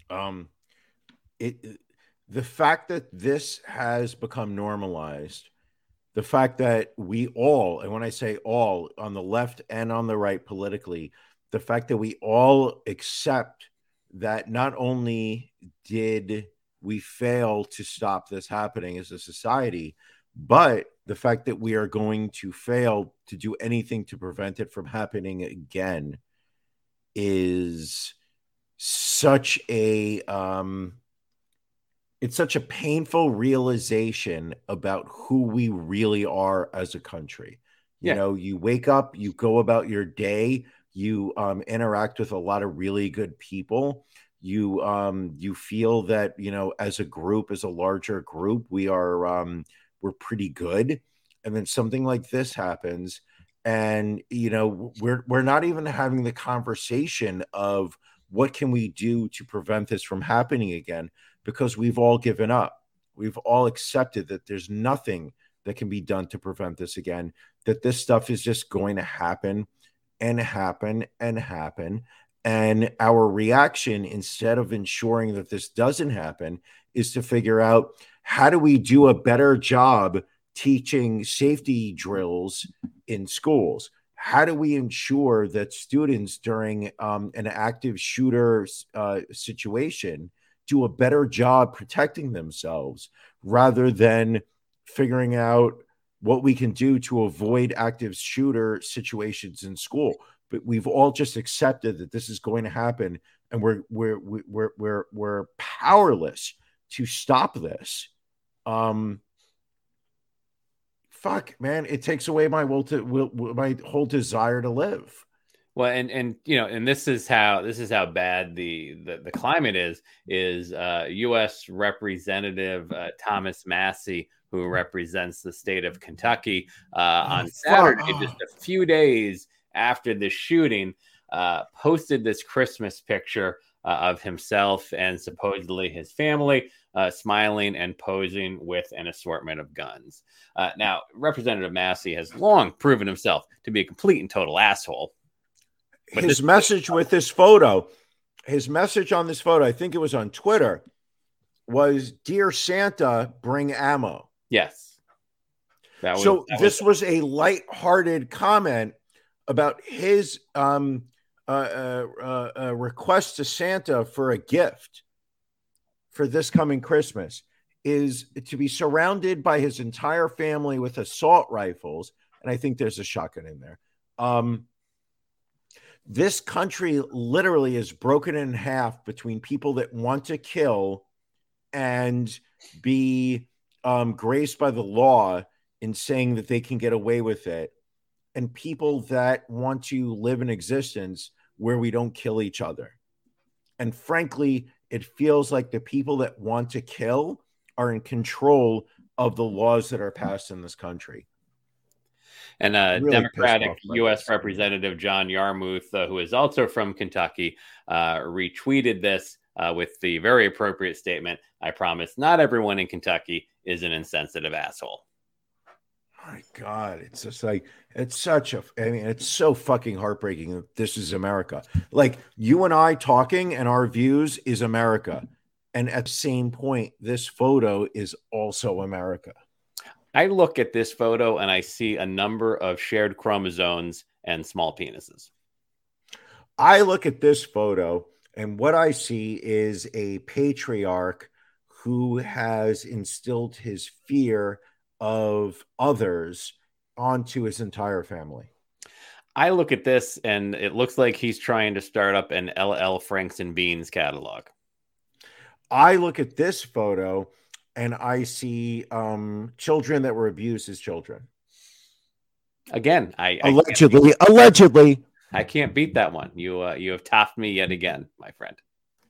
Um, it the fact that this has become normalized, the fact that we all, and when I say all, on the left and on the right politically, the fact that we all accept that not only did we fail to stop this happening as a society, but the fact that we are going to fail to do anything to prevent it from happening again is such a um it's such a painful realization about who we really are as a country. You yeah. know, you wake up, you go about your day, you um, interact with a lot of really good people. You um, you feel that, you know, as a group, as a larger group, we are um, we're pretty good. And then something like this happens, and you know, we're we're not even having the conversation of what can we do to prevent this from happening again, because we've all given up. We've all accepted that there's nothing that can be done to prevent this again, that this stuff is just going to happen and happen and happen. And our reaction, instead of ensuring that this doesn't happen, is to figure out, how do we do a better job teaching safety drills in schools? How do we ensure that students during um, an active shooter uh, situation do a better job protecting themselves, rather than figuring out what we can do to avoid active shooter situations in school? But we've all just accepted that this is going to happen, and we're we're we're we're we're powerless to stop this. Um, fuck, man, it takes away my will to will, my whole desire to live. Well, and and you know, and this is how this is how bad the the, the climate is. Is uh, U S Representative uh, Thomas Massie, who represents the state of Kentucky, uh, oh, on Saturday, oh. just a few days after the shooting, uh, posted this Christmas picture uh, of himself and supposedly his family uh, smiling and posing with an assortment of guns. Uh, now, Representative Massie has long proven himself to be a complete and total asshole. But his message with this photo, his message on this photo, I think it was on Twitter, was, "Dear Santa, bring ammo." Yes. That was, so that this was, was a lighthearted comment about his um, uh, uh, uh, uh, request to Santa for a gift for this coming Christmas, is to be surrounded by his entire family with assault rifles. And I think there's a shotgun in there. Um, this country literally is broken in half between people that want to kill and be um, graced by the law in saying that they can get away with it, and people that want to live in existence where we don't kill each other. And frankly, it feels like the people that want to kill are in control of the laws that are passed in this country. And uh, really Democratic U S Representative John Yarmuth, uh, who is also from Kentucky, uh, retweeted this uh, with the very appropriate statement, "I promise not everyone in Kentucky is an insensitive asshole." My God, it's just like, it's such a, I mean, it's so fucking heartbreaking that this is America. Like, you and I talking and our views is America. And at the same point, this photo is also America. I look at this photo and I see a number of shared chromosomes and small penises. I look at this photo and what I see is a patriarch who has instilled his fear of others onto his entire family. I look at this and it looks like he's trying to start up an L L Franks and Beans catalog. I look at this photo and I see um, children that were abused as children. Again, I, I allegedly, I allegedly, I can't beat that one. You, uh, you have topped me yet again, my friend.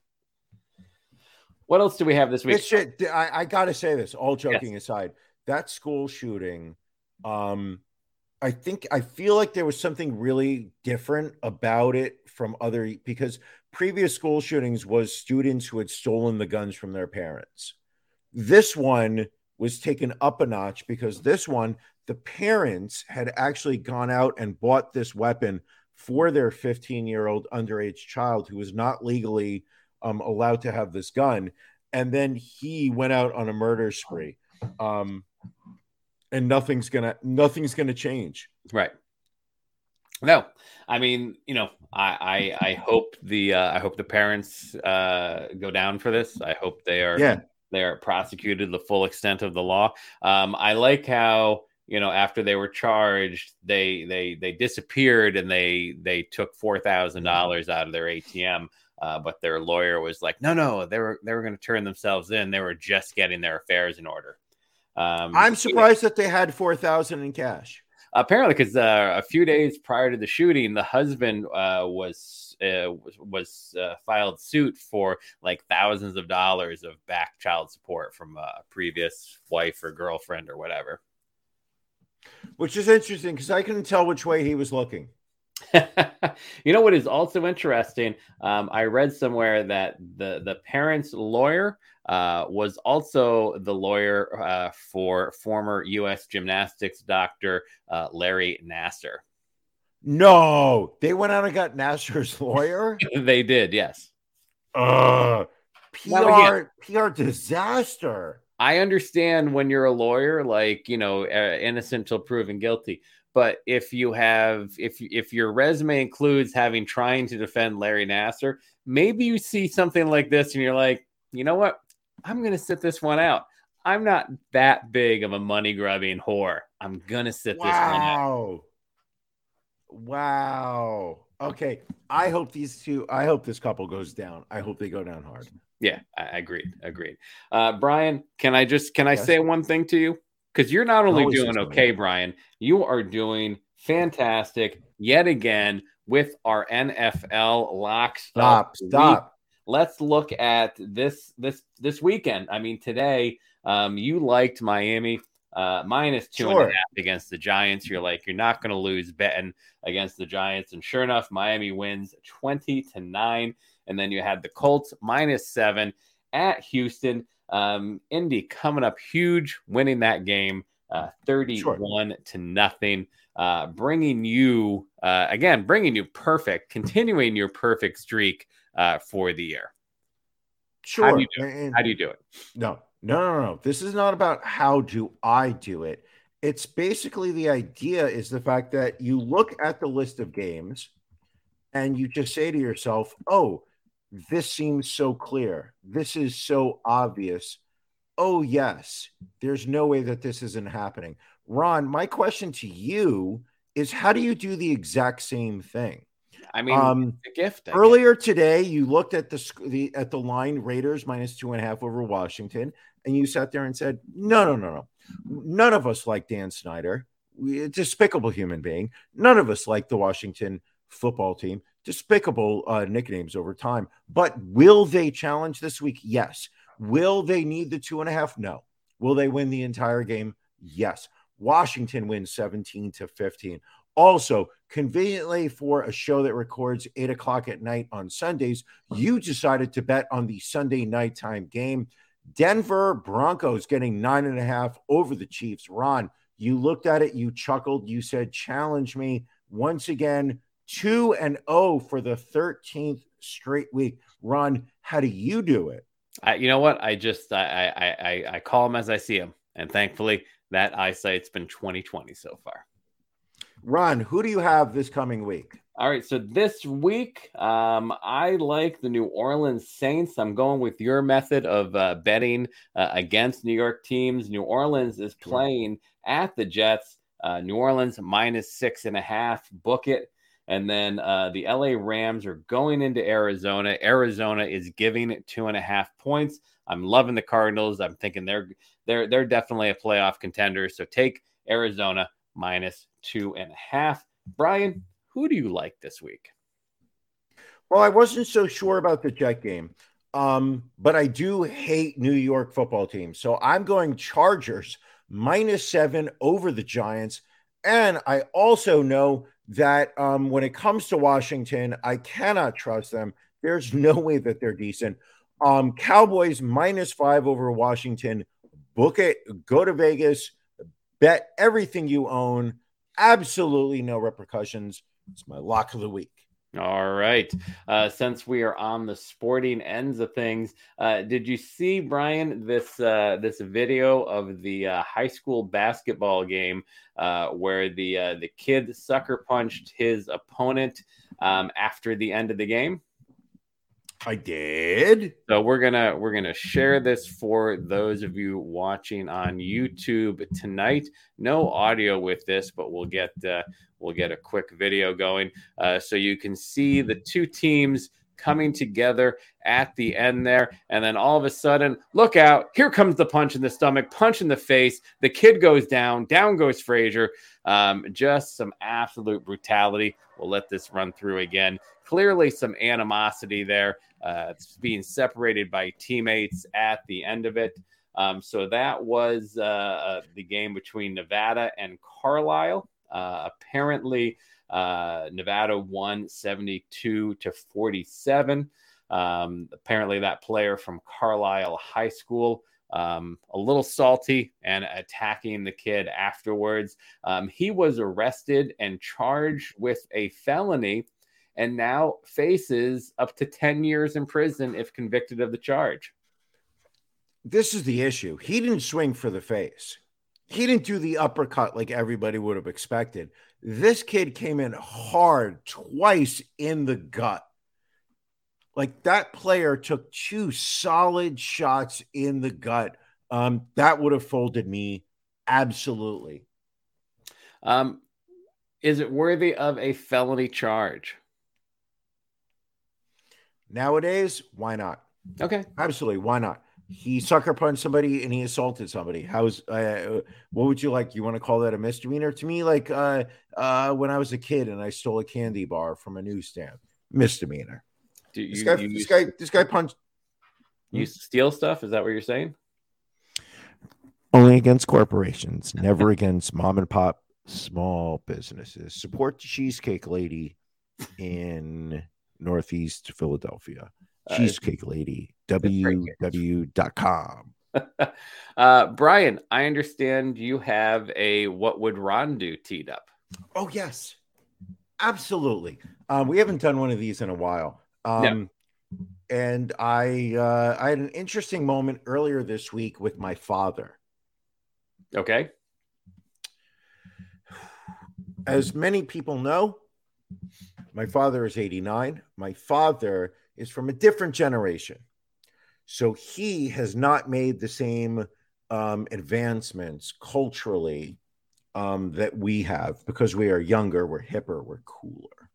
What else do we have this week? This shit, I, I got to say this, all joking yes. aside, that school shooting, um, I think, I feel like there was something really different about it from other, because previous school shootings was students who had stolen the guns from their parents. This one was taken up a notch because this one, the parents had actually gone out and bought this weapon for their fifteen-year-old underage child who was not legally um, allowed to have this gun. And then he went out on a murder spree. Um, and nothing's gonna nothing's gonna change. Right. No, I mean, you know, I I, I hope the uh, I hope the parents uh, go down for this. I hope they are yeah. they are prosecuted the full extent of the law. Um, I like how, you know, after they were charged, they they they disappeared and they they took four thousand dollars out of their A T M. Uh, but their lawyer was like, no, no, they were they were going to turn themselves in. They were just getting their affairs in order. Um, I'm surprised that they had four thousand in cash. Apparently, because uh, a few days prior to the shooting, the husband uh, was uh, was, was uh, filed suit for like thousands of dollars of back child support from a previous wife or girlfriend or whatever. Which is interesting because I couldn't tell which way he was looking. You know what is also interesting? Um, I read somewhere that the the parents' lawyer uh, was also the lawyer uh, for former U S gymnastics doctor uh, Larry Nassar. No, they went out and got Nassar's lawyer. They did, yes. Uh, P R P R disaster. I understand when you're a lawyer, like, you know, uh, innocent till proven guilty. But if you have, if if your resume includes having trying to defend Larry Nassar, maybe you see something like this and you're like, you know what? I'm going to sit this one out. I'm not that big of a money grubbing whore. I'm going to sit wow. this one out. Wow. Okay. I hope these two, I hope this couple goes down. I hope they go down hard. Yeah, I agreed. Agreed. Uh, Brian, can I just, can I yes. say one thing to you? Because you're not only Always doing okay, Brian, you are doing fantastic yet again with our N F L locks. Stop, stop. Let's look at this this this weekend. I mean, today um, you liked Miami uh, minus two sure. and a half against the Giants. You're like, you're not going to lose betting against the Giants. And sure enough, Miami wins twenty to nine. And then you had the Colts minus seven at Houston. Um, Indy coming up huge, winning that game uh, thirty-one sure. to nothing, uh, bringing you uh, again, bringing you perfect, continuing your perfect streak uh, for the year. Sure. How do you do it? And, how do you do it? No, no, no, no. This is not about how do I do it. It's basically the idea is the fact that you look at the list of games and you just say to yourself, oh, this seems so clear. This is so obvious. Oh, yes. There's no way that this isn't happening. Ron, my question to you is how do you do the exact same thing? I mean, um, a gift. I earlier guess. today, you looked at the, the at the line Raiders minus two and a half over Washington, and you sat there and said, no, no, no, no. None of us like Dan Snyder. We, a despicable human being. None of us like the Washington football team. Despicable uh, nicknames over time. But will they challenge this week? Yes. Will they need the two and a half? No. Will they win the entire game? Yes. Washington wins seventeen to fifteen. Also, conveniently for a show that records eight o'clock at night on Sundays, you decided to bet on the Sunday nighttime game. Denver Broncos getting nine and a half over the Chiefs. Ron, you looked at it, you chuckled, you said, challenge me once again. two and oh for the thirteenth straight week. Ron, how do you do it? I, you know what? I just I, I I I call them as I see them, and thankfully that eyesight's been twenty twenty so far. Ron, who do you have this coming week? All right, so this week um, I like the New Orleans Saints. I'm going with your method of uh, betting uh, against New York teams. New Orleans is playing at the Jets. Uh, New Orleans minus six and a half. Book it. And then uh, the L A Rams are going into Arizona. Arizona is giving two and a half points. I'm loving the Cardinals. I'm thinking they're they're they're definitely a playoff contender. So take Arizona minus two and a half. Brian, who do you like this week? Well, I wasn't so sure about the Jet game, um, but I do hate New York football teams. So I'm going Chargers minus seven over the Giants. And I also know that um, when it comes to Washington, I cannot trust them. There's no way that they're decent. Um, Cowboys minus five over Washington. Book it. Go to Vegas. Bet everything you own. Absolutely no repercussions. It's my lock of the week. All right. Uh, since we are on the sporting ends of things, uh, did you see, Brian, this uh, this video of the uh, high school basketball game uh, where the uh, the kid sucker punched his opponent um, after the end of the game? I did. So we're gonna we're gonna share this for those of you watching on YouTube tonight. No audio with this, but we'll get uh, we'll get a quick video going uh, so you can see the two teams coming together at the end there, and then all of a sudden, look out! Here comes the punch in the stomach, punch in the face. The kid goes down. Down goes Frazier. Um, just some absolute brutality. We'll let this run through again. Clearly, some animosity there. Uh, it's being separated by teammates at the end of it. Um, so that was uh, uh, the game between Nevada and Carlisle. Uh, apparently, uh, Nevada won seventy-two to forty-seven. Um, apparently, that player from Carlisle High School, um, a little salty and attacking the kid afterwards. Um, he was arrested and charged with a felony, and now faces up to ten years in prison if convicted of the charge. This is the issue. He didn't swing for the face. He didn't do the uppercut like everybody would have expected. This kid came in hard twice in the gut. Like, that player took two solid shots in the gut. Um, that would have folded me. Absolutely. Um, is it worthy of a felony charge? Nowadays, why not? Okay. Absolutely. Why not? He sucker punched somebody and he assaulted somebody. How's uh, what would you like? You want to call that a misdemeanor? To me, like uh, uh, when I was a kid and I stole a candy bar from a newsstand, misdemeanor. Do you, this guy, you this guy, this guy punched. You steal stuff? Is that what you're saying? Only against corporations, never against mom and pop small businesses. Support the Cheesecake Lady in Northeast Philadelphia. Cheesecake Lady, w w w dot com. uh, Brian, I understand you have a What Would Ron Do teed up. Oh, yes. Absolutely. Um, we haven't done one of these in a while. Um, no. And I, uh, I had an interesting moment earlier this week with my father. Okay. As many people know, my father is eighty-nine. My father is from a different generation. So he has not made the same um, advancements culturally um, that we have because we are younger, we're hipper, we're cooler.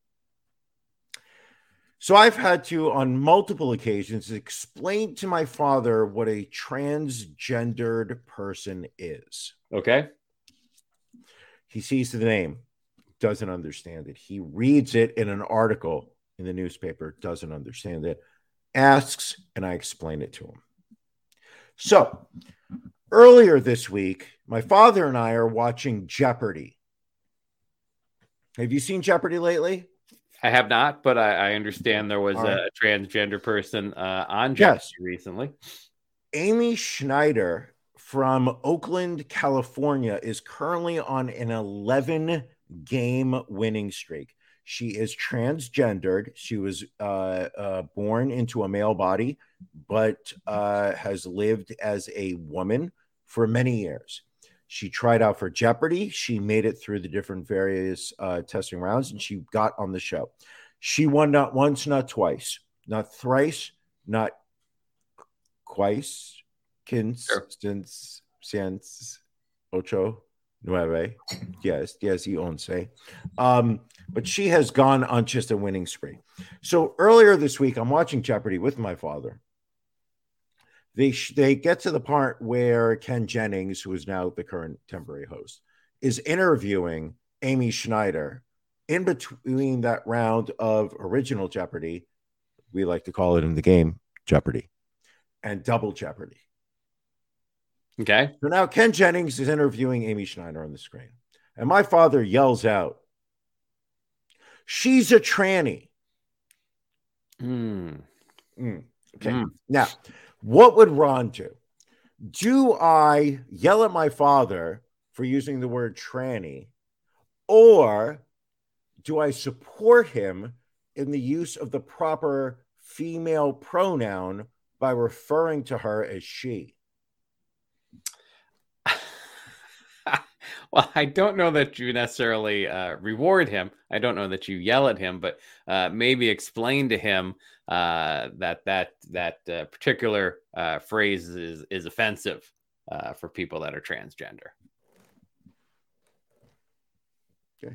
So I've had to, on multiple occasions, explain to my father what a transgendered person is. Okay. He sees the name, doesn't understand it. He reads it in an article in the newspaper, doesn't understand it, asks, and I explain it to him. So earlier this week, my father and I are watching Jeopardy. Have you seen Jeopardy lately? I have not, but I, I understand there was right. a transgender person uh, on Jeopardy yes. recently. Amy Schneider from Oakland, California, is currently on an eleven game winning streak. She is transgendered. She was uh, uh, born into a male body, but uh, has lived as a woman for many years. She tried out for Jeopardy. She made it through the different various uh, testing rounds, and she got on the show. She won not once, not twice, not thrice, not twice, quince, cientos, ocho, nueve. Yes, yes, y once. Um, but she has gone on just a winning spree. So earlier this week, I'm watching Jeopardy with my father. They sh- they get to the part where Ken Jennings, who is now the current temporary host, is interviewing Amy Schneider in between that round of original Jeopardy. We like to call it in the game Jeopardy and Double Jeopardy. Okay. So now Ken Jennings is interviewing Amy Schneider on the screen. And my father yells out, "She's a tranny." Mm. Mm. Okay. Mm. Now, what would Ron do? Do I yell at my father for using the word tranny, or do I support him in the use of the proper female pronoun by referring to her as she? Well, I don't know that you necessarily uh, reward him. I don't know that you yell at him, but uh, maybe explain to him uh, that that that uh, particular uh, phrase is is offensive uh, for people that are transgender. Okay.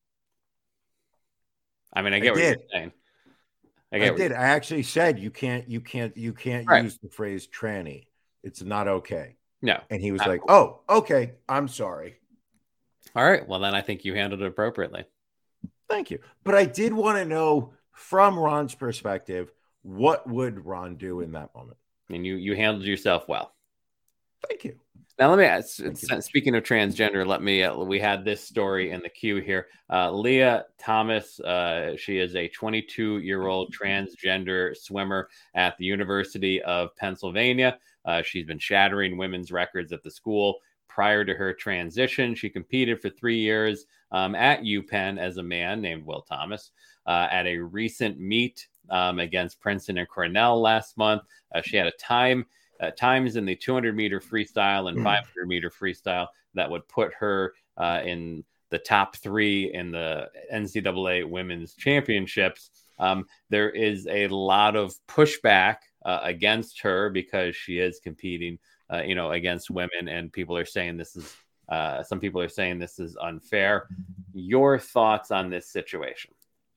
I mean, I get I what did. you're saying. I, get I what did. you're- I actually said you can't, you can't, you can't Right. use the phrase tranny. It's not okay. No. And he was Uh, like, "Oh, okay. I'm sorry. All right. Well, then I think you handled it appropriately. Thank you." But I did want to know from Ron's perspective, what would Ron do in that moment? And you you handled yourself well. Thank you. Now, let me ask. Thank you. Speaking of transgender, let me. Uh, we had this story in the queue here. Uh, Leah Thomas. Uh, she is a twenty-two-year-old transgender swimmer at the University of Pennsylvania. Uh, she's been shattering women's records at the school. Prior to her transition, she competed for three years um, at UPenn as a man named Will Thomas. Uh, at a recent meet um, against Princeton and Cornell last month, uh, she had a time. Uh, times in the two hundred meter freestyle and five hundred meter freestyle that would put her uh, in the top three in the N C double A women's championships. Um, there is a lot of pushback uh, against her because she is competing, uh, you know, against women, and people are saying this is, uh, some people are saying this is unfair. Your thoughts on this situation?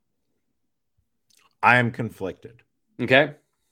I am conflicted. Okay.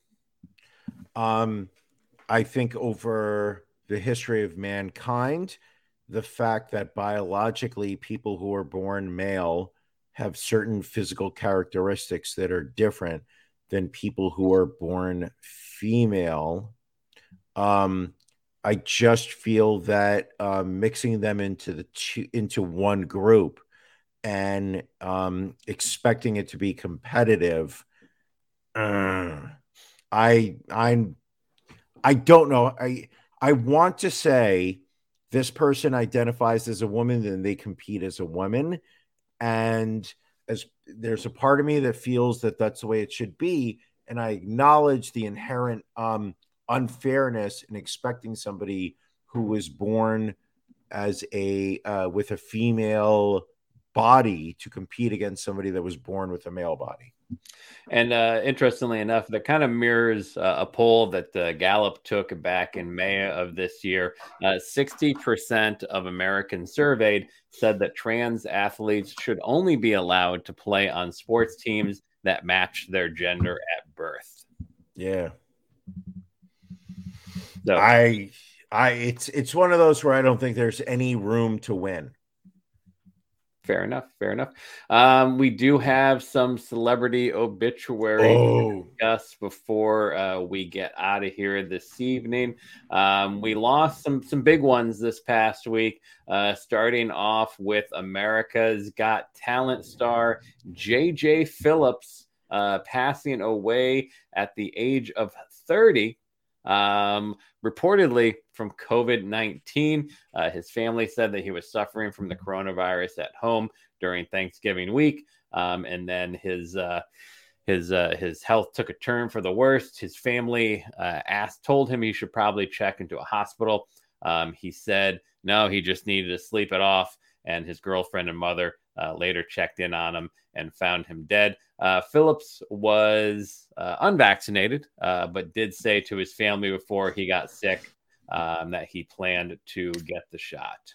Um, I think over the history of mankind, the fact that biologically people who are born male have certain physical characteristics that are different than people who are born female. Um, I just feel that uh, mixing them into the two, into one group and um, expecting it to be competitive, uh, I I'm. I don't know. I I want to say this person identifies as a woman, then they compete as a woman, and as there's a part of me that feels that that's the way it should be, and I acknowledge the inherent um, unfairness in expecting somebody who was born as a uh, with a female body to compete against somebody that was born with a male body. And uh, interestingly enough, that kind of mirrors uh, a poll that uh, Gallup took back in May of this year. Uh, sixty percent of Americans surveyed said that trans athletes should only be allowed to play on sports teams that match their gender at birth. Yeah. So I I it's it's one of those where I don't think there's any room to win. Fair enough. Fair enough. Um, we do have some celebrity obituary Oh. to discuss before uh, we get out of here this evening. Um, we lost some some big ones this past week. Uh, starting off with America's Got Talent star J J Phillips, uh, passing away at the age of thirty. Um, reportedly from COVID nineteen. Uh, his family said that he was suffering from the coronavirus at home during Thanksgiving week. Um, and then his, uh, his, uh, his health took a turn for the worst. His family uh, asked, told him he should probably check into a hospital. Um, he said, no, he just needed to sleep it off. And his girlfriend and mother uh, later checked in on him and found him dead. Uh, Phillips was uh, unvaccinated, uh, but did say to his family before he got sick um, that he planned to get the shot.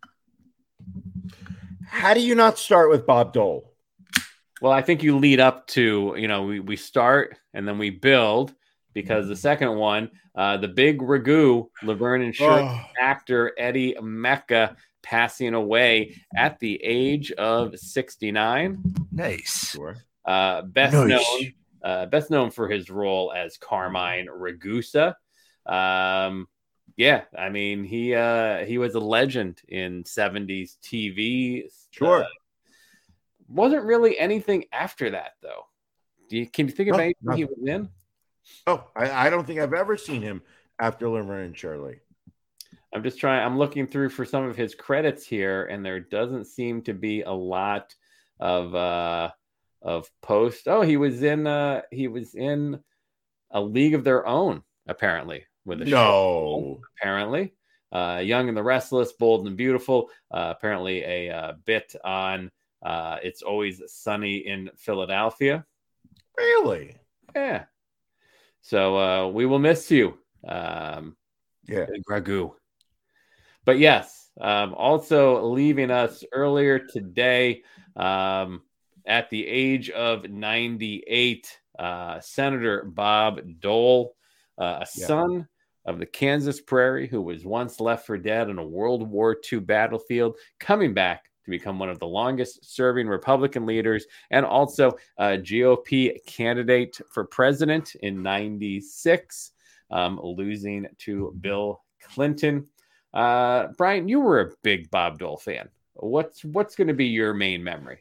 How do you not start with Bob Dole? Well, I think you lead up to, you know, we, we start and then we build, because the second one, uh, the big ragu, Laverne and Shirley Oh. actor Eddie Mecca, passing away at the age of sixty-nine. Nice. Sure. Uh, best Nice. known, uh, best known for his role as Carmine Ragusa. Um, yeah, I mean he uh, he was a legend in seventies T V. Sure. Uh, wasn't really anything after that though. Do you, can you think of No, anything he nothing. was in? Oh, I, I don't think I've ever seen him after Laverne and Shirley. I'm just trying. I'm looking through for some of his credits here, and there doesn't seem to be a lot of uh, of post. Oh, he was in uh he was in A League of Their Own, apparently, with a No. show, apparently. Uh, Young and the Restless, Bold and Beautiful. Uh, apparently, a uh, bit on uh, It's Always Sunny in Philadelphia. Really? Yeah. So uh, we will miss you, um, Yeah. Gragu. But yes, um, also leaving us earlier today um, at the age of ninety-eight, uh, Senator Bob Dole, uh, a Yeah. son of the Kansas Prairie who was once left for dead on a World War Two battlefield, coming back to become one of the longest serving Republican leaders and also a G O P candidate for president in ninety-six, um, losing to Bill Clinton. Uh, Brian, you were a big Bob Dole fan. What's what's going to be your main memory?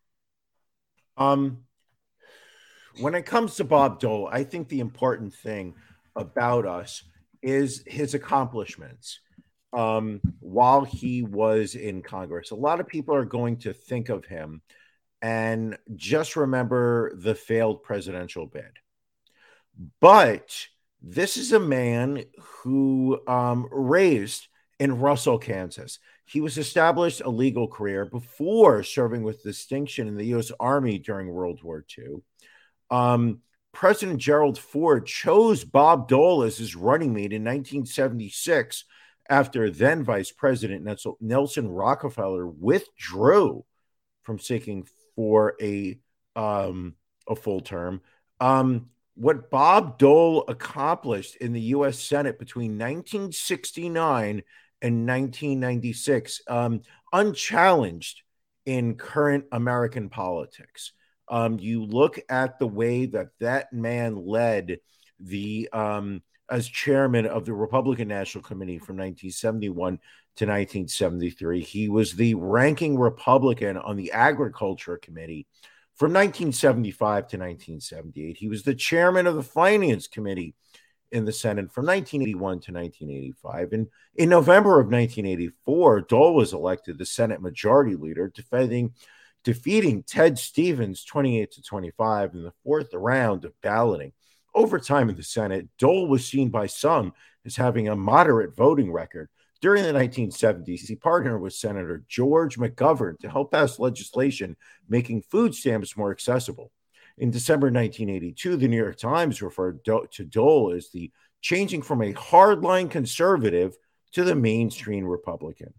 Um, when it comes to Bob Dole, I think the important thing about us is his accomplishments um, while he was in Congress. A lot of people are going to think of him and just remember the failed presidential bid. But this is a man who um, raised in Russell, Kansas. He was established a legal career before serving with distinction in the U S Army during World War Two. Um, President Gerald Ford chose Bob Dole as his running mate in nineteen seventy-six after then Vice President Nelson Rockefeller withdrew from seeking for a, um, a full term. Um, what Bob Dole accomplished in the U S Senate between nineteen sixty-nine and nineteen ninety-six, um, unchallenged in current American politics. Um, you look at the way that that man led the um, as chairman of the Republican National Committee from nineteen seventy-one to nineteen seventy-three. He was the ranking Republican on the Agriculture Committee from nineteen seventy-five to nineteen seventy-eight. He was the chairman of the Finance Committee in the Senate from nineteen eighty-one to nineteen eighty-five. And in November of nineteen eighty-four, Dole was elected the Senate Majority Leader, defending defeating Ted Stevens twenty-eight to twenty-five in the fourth round of balloting. Over time in the Senate, Dole was seen by some as having a moderate voting record. During the nineteen seventies, he partnered with Senator George McGovern to help pass legislation making food stamps more accessible. In December nineteen eighty-two, the New York Times referred Do- to Dole as the changing from a hardline conservative to the mainstream Republican.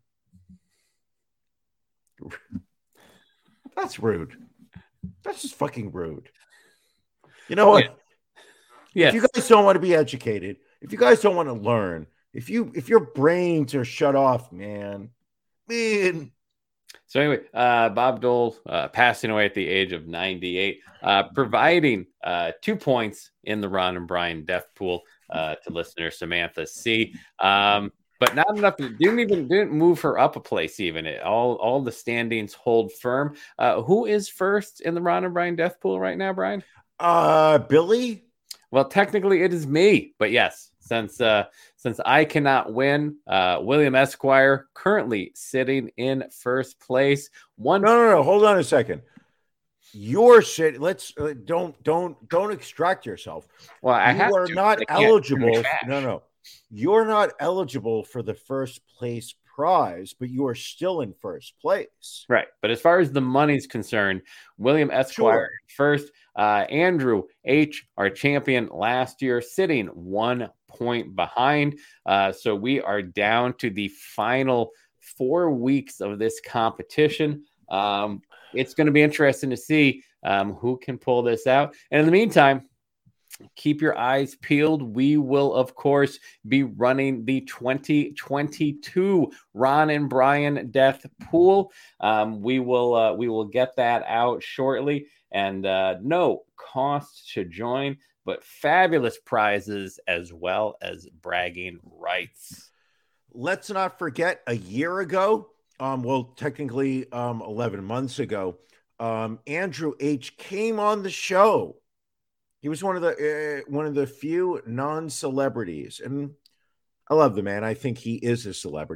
That's rude. That's just fucking rude. You know what? Yeah. If you guys don't want to be educated, if you guys don't want to learn, if you if your brains are shut off, man, man. So anyway, uh, Bob Dole uh, passing away at the age of ninety-eight, uh, providing uh, two points in the Ron and Brian death pool uh, to listener Samantha C. Um, but not enough. Didn't even didn't move her up a place. Even it all all the standings hold firm. Uh, who is first in the Ron and Brian death pool right now, Brian? Uh, Billy. Well, technically it is me, but yes, since uh, since I cannot win, uh, William Esquire currently sitting in first place. One. No, no, no. Hold on a second. You're sitting. Let's uh, don't don't don't extract yourself. Well, I you have are to, not I can't eligible. cash. No, no. You're not eligible for the first place prize, but you are still in first place. Right. But as far as the money's concerned, William Esquire Sure. first, uh, Andrew H., our champion last year, sitting one point behind. Uh, so we are down to the final four weeks of this competition. Um, it's going to be interesting to see um, who can pull this out. And in the meantime, keep your eyes peeled. We will, of course, be running the twenty twenty-two Ron and Brian Death Pool. Um, we will uh, we will get that out shortly, and uh, no cost to join, but fabulous prizes as well as bragging rights. Let's not forget a year ago, um, well, technically um, eleven months ago, um, Andrew H. came on the show. He was one of the uh, one of the few non-celebrities, and I love the man. I think he is a celebrity,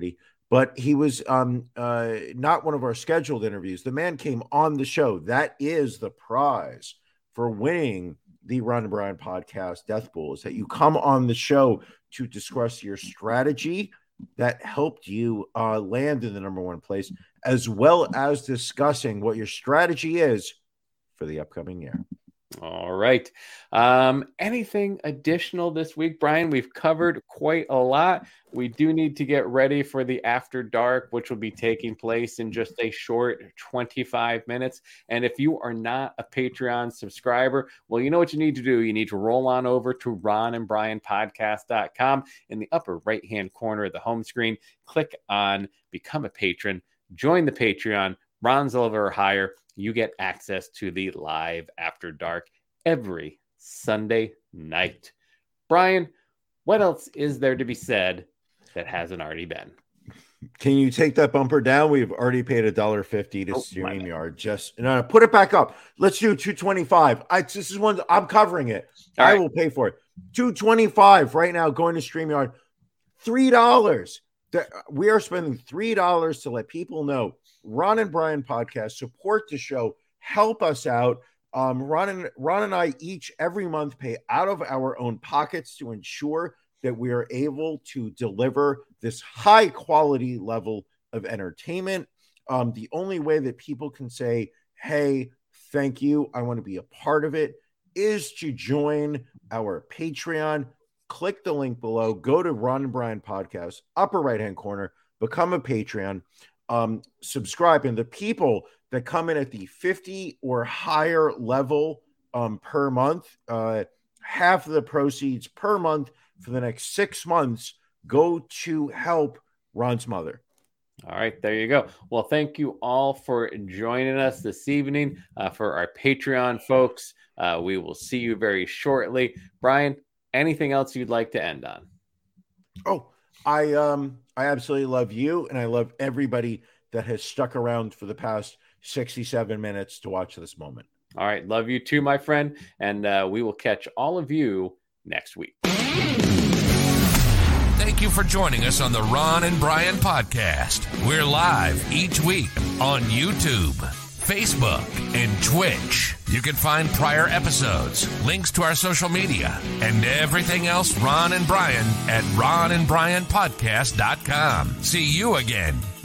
but he was um, uh, not one of our scheduled interviews. The man came on the show. That is the prize for winning the Ron and Brian podcast Death Pool, is that you come on the show to discuss your strategy that helped you uh, land in the number one place, as well as discussing what your strategy is for the upcoming year. All right. Um, anything additional this week, Brian? We've covered quite a lot. We do need to get ready for the After Dark, which will be taking place in just a short twenty-five minutes. And if you are not a Patreon subscriber, well, you know what you need to do. You need to roll on over to ron and brian podcast dot com. In the upper right-hand corner of the home screen, click on Become a Patron. Join the Patreon. Ron Silver or higher. You get access to the live After Dark every Sunday night. Brian, what else is there to be said that hasn't already been? Can you take that bumper down? We've already paid a dollar fifty to Oh, StreamYard. Just no, no, put it back up. Let's do two twenty-five. I this is one I'm covering it. All I right. will pay for it. two twenty-five right now. Going to StreamYard. Three dollars. We are spending three dollars to let people know Ron and Brian podcast, support the show, help us out. Um, Ron and Ron and I each every month pay out of our own pockets to ensure that we are able to deliver this high quality level of entertainment. Um, the only way that people can say, hey, thank you, I want to be a part of it, is to join our Patreon. Click the link below, go to Ron and Brian podcast, upper right-hand corner, become a Patreon, um, subscribe. And the people that come in at the fifty or higher level um, per month, uh, half of the proceeds per month for the next six months go to help Ron's mother. All right, there you go. Well, thank you all for joining us this evening. Uh, for our Patreon folks, uh, we will see you very shortly. Brian, anything else you'd like to end on? Oh, I um I absolutely love you, and I love everybody that has stuck around for the past sixty-seven minutes to watch this moment. All right, love you too, my friend, and uh, we will catch all of you next week. Thank you for joining us on the Ron and Brian podcast. We're live each week on YouTube, Facebook, and Twitch. You can find prior episodes, links to our social media, and everything else Ron and Brian at ron and brian podcast dot com. See you again